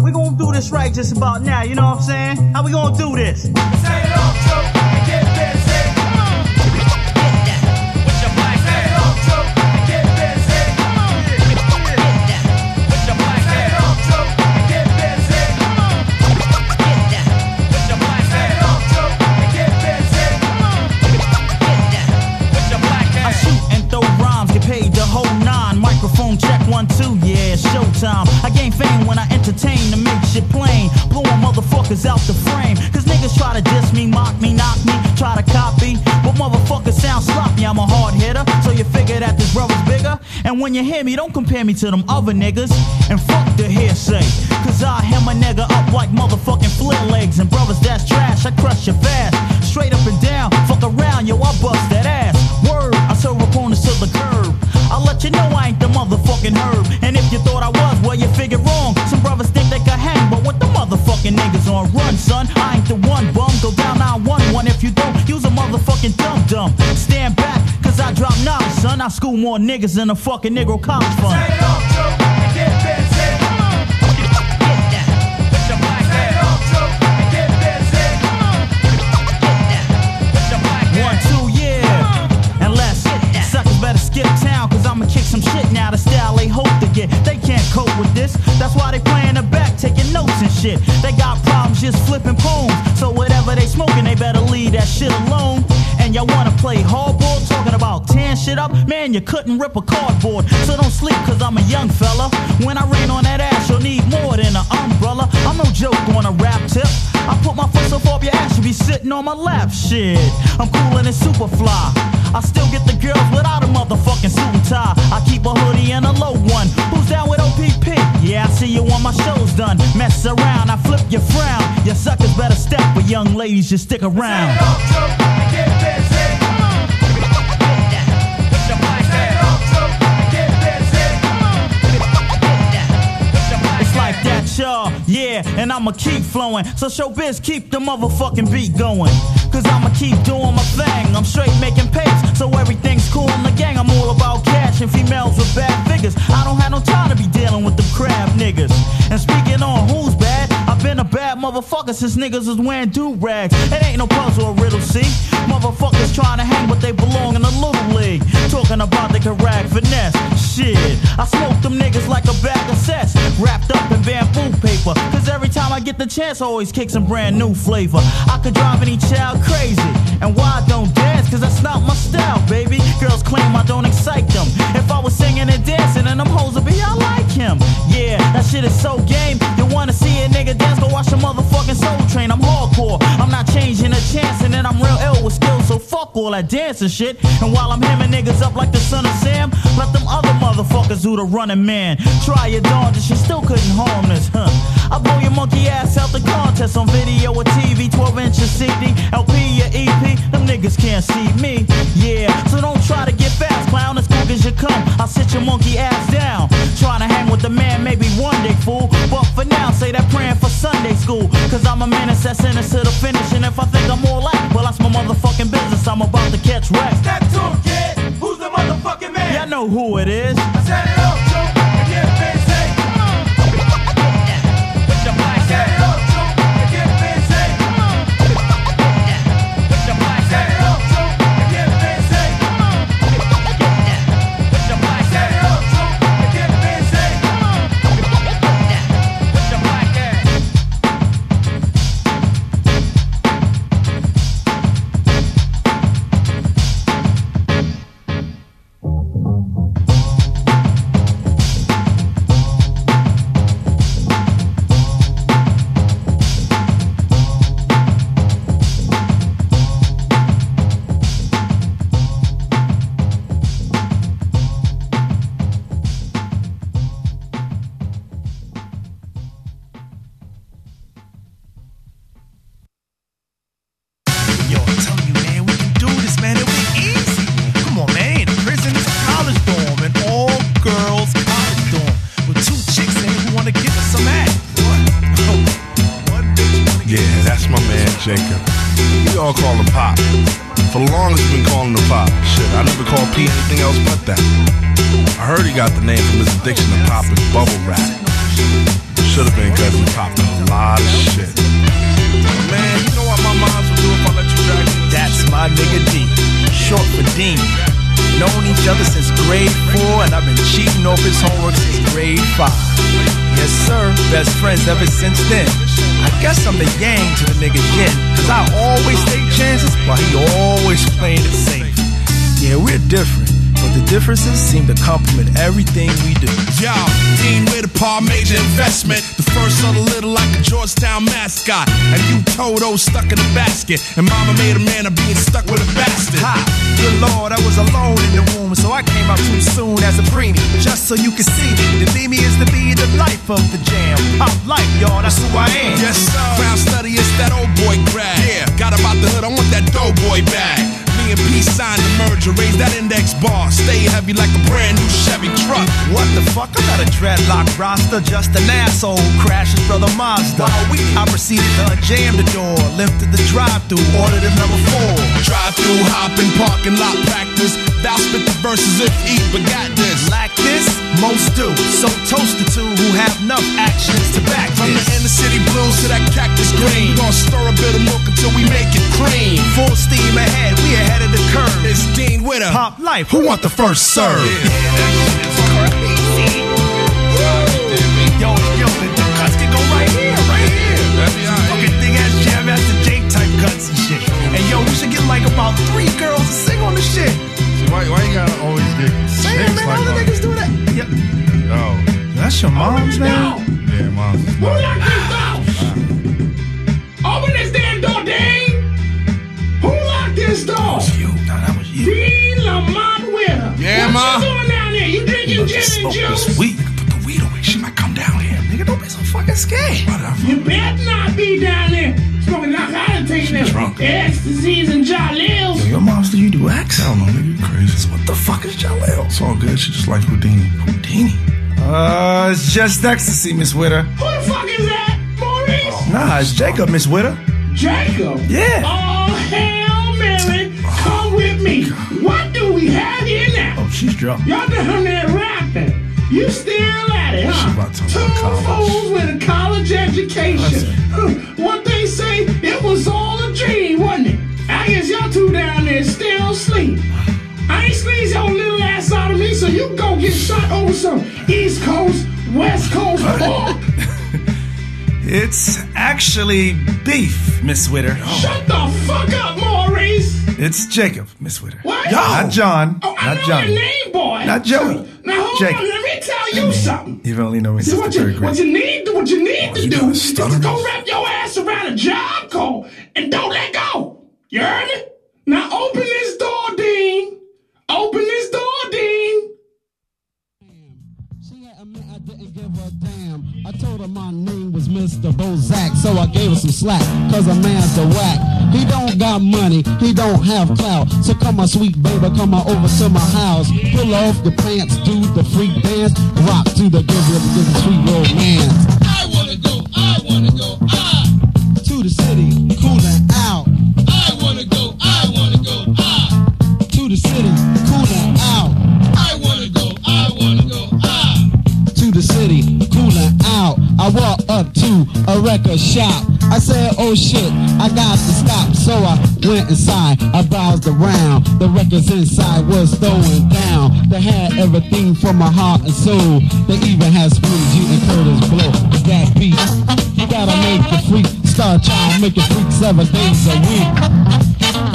we gonna do this right just about now, you know what I'm saying? How we gonna do this? Say it up, Joe, and get busy. Come on. Get that. With your black say it up, Joe, and get busy. Come on. Get that. With your black say it up, Joe, and get busy. Come on. Get that. With your black say it up, Joe, and get busy. Come on. Get that. With your black I shoot and throw rhymes, get paid the whole nine. Microphone check 1, 2, yeah, it's showtime. I gain fame when I entertain to make shit plain. Blowing motherfuckers out the frame. Cause niggas try to diss me, mock me, knock me, try to copy. But motherfuckers sound sloppy, I'm a hard hitter. So you figure that this brother's bigger. And when you hear me, don't compare me to them other niggas. And fuck the hearsay. Cause I hem a nigga up like motherfucking flare legs. And brothers that's trash, I crush you fast. Straight up and down, fuck around, yo, I bust that ass. Word, I serve opponents to the curb. I'll let you know I ain't the motherfucking herb. And if you thought I was, well, you figured wrong. Some brothers think they can hang, but with the motherfucking niggas on run, son, I ain't the one bum. Go down 911 if you don't use a motherfucking dum-dum. Stand back, cause I drop knowledge, son. I school more niggas than a fucking Negro college fund. Say it up, Joe, and get busy. Come on. Get that. With your black say it up, Joe, and get busy. Come on. Get that. With your black 1, 2, yeah. And let's suckers better skip town, cause I'ma kick some shit now. The style they hope to get, they can't cope with this. That's why they play in the back, taking notes and shit. They got problems just flipping poems. So whatever they smoking, they better leave that shit alone. And y'all wanna play hardball, talking about tearing shit up? Man, you couldn't rip a cardboard. So don't sleep, cause I'm a young fella. When I rain on that ass, you'll need more than an umbrella. I'm no joke on a rap tip. I put my foot so far up your ass, you be sitting on my lap. Shit, I'm coolin' and super fly. I still get the girls without a motherfucking suit and tie. I keep a hoodie and a low one. Who's down with OPP? Yeah, I see you on my show's done. Mess around, I flip your frown. Your suckers better step, but young ladies just stick around. Say it up, Joe, and get busy. Come on. Get that. With your black say it up, Joe, and get busy. Come on. Get that. With your black it's like that, y'all. Yeah, and I'ma keep flowing. So showbiz, keep the motherfucking beat going. Cause I'ma keep doing my thing. I'm straight making pace, so everything's cool in the gang. I'm all about cash and females with bad figures. I don't have no time to be dealing with them crab niggas. And speaking on who's bad, I've been a bad motherfucker since niggas was wearing do-rags. It ain't no puzzle or riddle, see? Motherfuckers trying to hang, but they belong in the little league. Talking about they can rag finesse. Shit, I smoke them niggas like a bag of sets, wrapped up in bamboo paper. Cause every time I get the chance, I always kick some brand new flavor. I could drive any child crazy. And why I don't dance? Cause that's not my style, baby. Girls claim I don't excite them. If I was singing and dancing, and them hoes would be, I like him. Yeah, that shit is so game. You wanna see a nigga dance? Go watch a motherfucking Soul Train. I'm hardcore. I'm not changing a chance, and then I'm real ill with skills. So fuck all that dancing shit. And while I'm hemming niggas up like the son of Sam, let them other motherfuckers do the running man. Try your darndest, you still couldn't harm this, huh? I blow your monkey ass out the contest on video or TV, 12-inch or CD, LP or EP. Them niggas can't see me, yeah. So don't try to get fast, clown. As quick as you come, I'll sit your monkey ass down. Trying to hang with the man, maybe one day, fool. But for now, say that praying for Sunday school. Cause I'm a menace that's sentenced to the finish. And if I think I'm all like, well, that's my motherfucking business. I'm about to catch wreck. Step to him, kid. Who's the motherfucking man? Y'all know who it is. I set it up, Joe, and get busy. Come on. With your black set it up, Joe, and get busy. Come on. With your black set it up, Joe, and get busy. Come on. With your black set it up, Joe, and get busy. Come on. With your black ass. Yo, I'm telling you, man, we can do this, man. It'll be easy. Come on, man. The prison is a college dorm, an all-girls college dorm with 2 chicks in it who want to give us some act. Yeah, that's my man, Jacob. We all call him Pop. For the longest, we've been calling him Pop. Shit, I never called P anything else but that. I heard he got the name from his addiction to popping bubble wrap. Should have been, cause he popped a lot of shit. Man, you know what my moms would do if I let you drag me? That's my nigga D, short for Dean. Known each other since grade 4, and I've been cheating off his homework since grade 5. Yes, sir, best friends ever since then. I guess I'm the yang to the nigga yin, cause I always take chances, while he always playing it safe. Yeah, we're different, but the differences seem to complement everything we do. Yo, Dean with a par major investment. The first of the little like a Georgetown mascot. And you Toto stuck in a basket. And mama made a man of being stuck with a bastard. Ha! Good Lord, I was alone in the womb, so I came out too soon as a preemie. Just so you can see me, to be me is to be the life of the jam. Pop life, y'all, that's who I am. Yes, sir. Crown study, it's that old boy grad. Yeah, got about the hood, I want that doughboy bag. Me and P signed the merger, raise that index bar. Stay heavy like a brand new Chevy truck. What the fuck? I'm not a dreadlock roster, just an asshole who crashes brother Mazda. I proceeded to unjam the door, lifted the drive-thru, ordered a number 4. Drive-thru, hopping, parking lot practice. Thou spit the verses if eat, but got this. Like this, most do. So toast the two who have enough actions to back From this. the inner city blues to that cactus green. We gon' stir a bit of milk until we make it cream. Full steam ahead, we ahead of the curve. It's Dean Witter. Pop life, Who want the first serve? Yo, the cuts can go right here, right here. Fucking big ass jam ass and J type cuts and shit. And yo, we should get like about 3 girls to sing on the shit. See, why you gotta always get Say it, man, all the niggas do that. Yep. Yo. That's your mom's, man. Yeah, mom's. Who locked this door? Open this damn door, Dane. Who locked this door? That was you. No, that was you. Dean Lamont Witter. Yeah, Ma. What you doing down there? You drinking gin and juice? Weed. Put the weed away. She might come down here. Nigga, don't be so fucking scared. Whatever. You better not be down there smoking narcotics, taking them ecstasies and Jalils. Yo, your mom's, do you do X? I don't know, nigga, you crazy. So what the fuck is Jalil? It's all good. She just likes Houdini. Houdini? It's just ecstasy, Miss Witter. Who the fuck is that? Maurice? Nah, it's Jacob, Miss Witter. Jacob? Yeah. Oh, Hail Mary, come with me. What do we have here now? Oh, she's drunk. Y'all down there rapping. You still at it, huh? She about to Two talk about college. fools with a college education. What they say, it was all a dream, wasn't it? I guess y'all two down there still asleep. I ain't squeeze your little ass out of me, so you go get shot over some East Coast, West Coast pork. It's actually beef, Miss Witter. Shut the fuck up, Maurice. It's Jacob, Miss Witter. What? Not John. Oh, I not know Johnny. your name, boy. Not Joey. Now hold Jacob. on, let me tell you something. You've only known me See, since the third grade. what you need to do is go wrap your ass around a job call and don't let go. You heard me? Now open this door, Dean. Open this door, Dean. I didn't give a damn. I told her my name was Mr. Bozak, so I gave her some slack, cause a man's the whack. He don't got money, he don't have clout. So come on, sweet baby, come on over to my house. Pull off your pants, do the freak dance. Rock to the give the sweet romance. I wanna go, to the city, coolin' out. I wanna go, to the city, coolin' out. I wanna go, to the city, coolin' out. I walk up to a record shop. I said, oh shit, I got to stop. So I went inside, I browsed around. The records inside was throwing down. They had everything from my heart and soul. They even had Spoonie G and Curtis Blow. That beat, you gotta make the freak. Start trying to make it freak 7 days a week.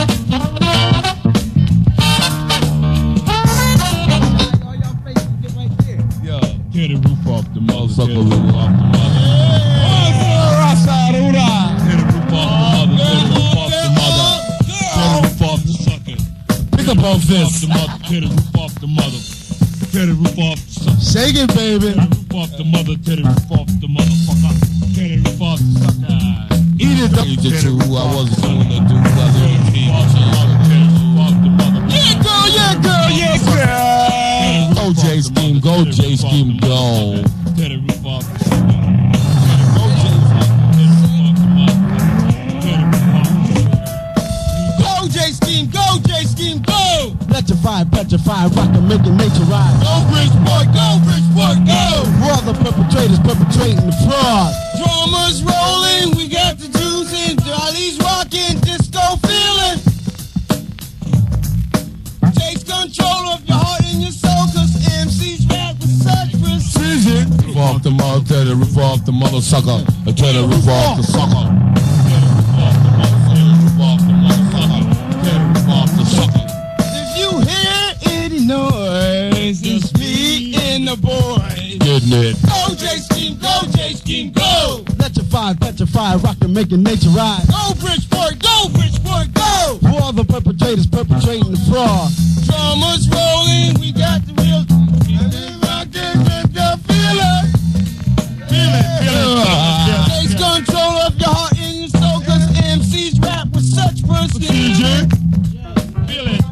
Tear the roof off the mother. Tear the roof off the mother. Tear the roof off the mother. Tear the roof off the sucker. Think about this. Tear the roof off the mother. Tear the roof off the sucker. Shake it, baby. Tear the roof off the mother. Tear the roof off the motherfucker. Tear the roof off the sucker. Eat it up. I wasn't doing the do. Yeah, girl. Yeah, girl. Go, J Scheme. Go, J Scheme. Go. Tear the roof off the sucker. Go, J Scheme. Go, J Scheme. Go. Petrified, rock and make it nature ride. Go, Bridgeport. Go, Bridgeport. Go. Brother perpetrators perpetrate perpetrating the fraud. Drummers rolling, we got the juice and Dolly's rocking, disco feeling. Takes control of your heart and your soul, cause MCs rap with such precision. Rip off the mother, tell her rip off the mother sucker. I tell her rip off the sucker. If you hear any noise, it's me and the boys. Getting it. Go J Scheme, go J Scheme, go! Petrify, rockin', making nature ride. Go Bridgeport, go! For all the perpetrators perpetrating the fraud. Drummers rolling, we got the real. And they rockin', make you feel it. Feel it. Takes control of your heart and your soul, cause MCs rap with such precision. Feel it.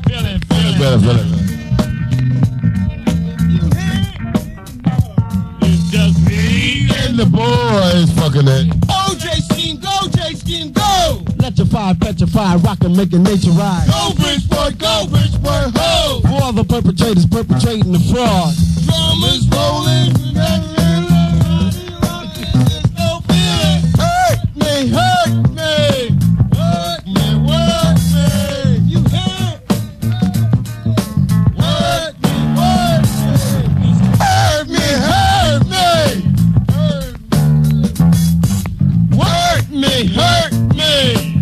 It's just me and the boys fucking it. Go J Scheme, go! Petrify, rockin', making nature ride. Go Bridgeport, ho! For all the perpetrators perpetrating the fraud. Drummers rolling, we got the no feeling. Hurt me. You hurt. Work me. Hurt me. Hurt me.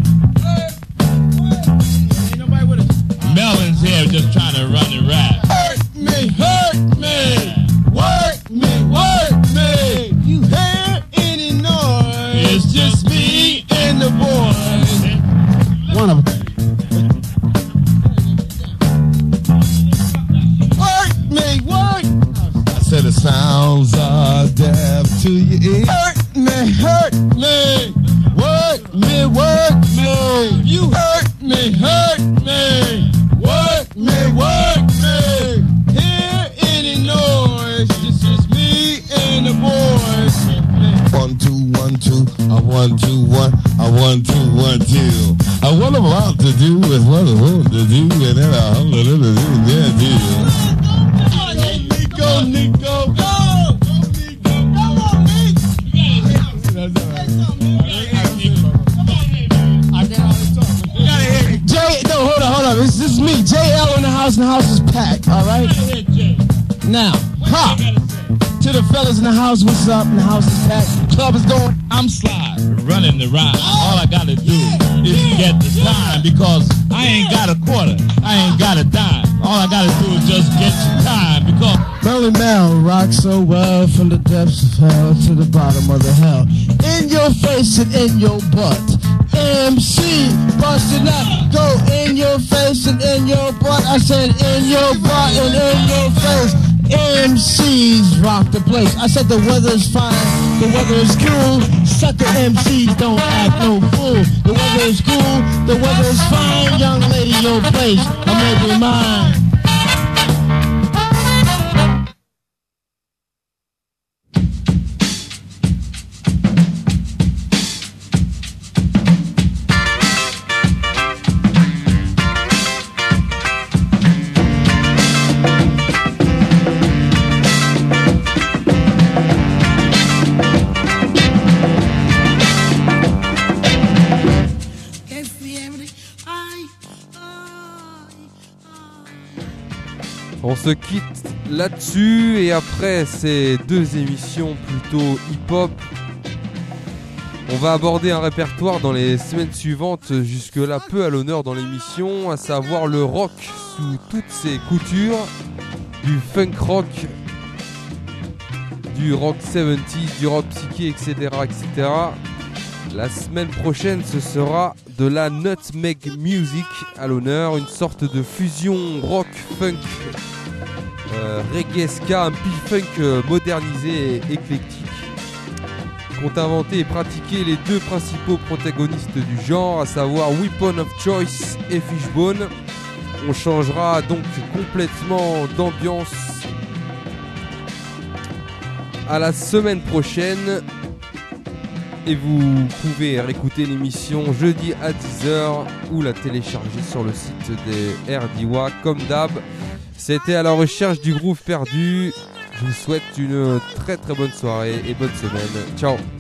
Melvin's here just trying to run the rap. Hurt me. Work me. You hear any noise? It's just me and the boys. One of them. Work me. I said the sounds are deaf to your ear. Hurt me. Work me. You hurt me. Work me. Hear any noise? This is me and the boys. 1, 2, 1, 2. I 1, 2, 1. I 1, 2, 1, 2. What I'm about to do is what I'm going to do, and then I'm going to do that deal. Nico, go! Hold on. This is me, JL in the house, and the house is packed, alright? Now, to the fellas in the house, what's up? And the house is packed, club is going. I'm Sly, running the rhyme. All I gotta do is get the time, because I ain't got a quarter, I ain't got a dime. All I gotta do is just get your time, because Merlin Mel rocks so well from the depths of hell to the bottom of the hell. In your face and in your butt. MC busting up, go in your face and in your butt. I said in your butt and in your face. MCs rock the place. I said the weather's fine, the weather is cool. Sucker MCs don't act no fool. The weather is cool, the weather is fine. Young lady, your place, I may be mine. On se quitte là-dessus et après ces deux émissions plutôt hip-hop, on va aborder un répertoire dans les semaines suivantes, jusque-là peu à l'honneur dans l'émission, à savoir le rock sous toutes ses coutures, du funk rock, du rock 70s, du rock psyché, etc., etc. La semaine prochaine, ce sera de la Nutmeg Music à l'honneur, une sorte de fusion rock, funk, reggae, ska, un P-funk modernisé et éclectique, qu'ont inventé et pratiqué les deux principaux protagonistes du genre, à savoir Weapon of Choice et Fishbone. On changera donc complètement d'ambiance à la semaine prochaine. Et vous pouvez réécouter l'émission jeudi à 10h ou la télécharger sur le site des RDIWA comme d'hab. C'était à la recherche du groove perdu. Je vous souhaite une très très bonne soirée et bonne semaine. Ciao.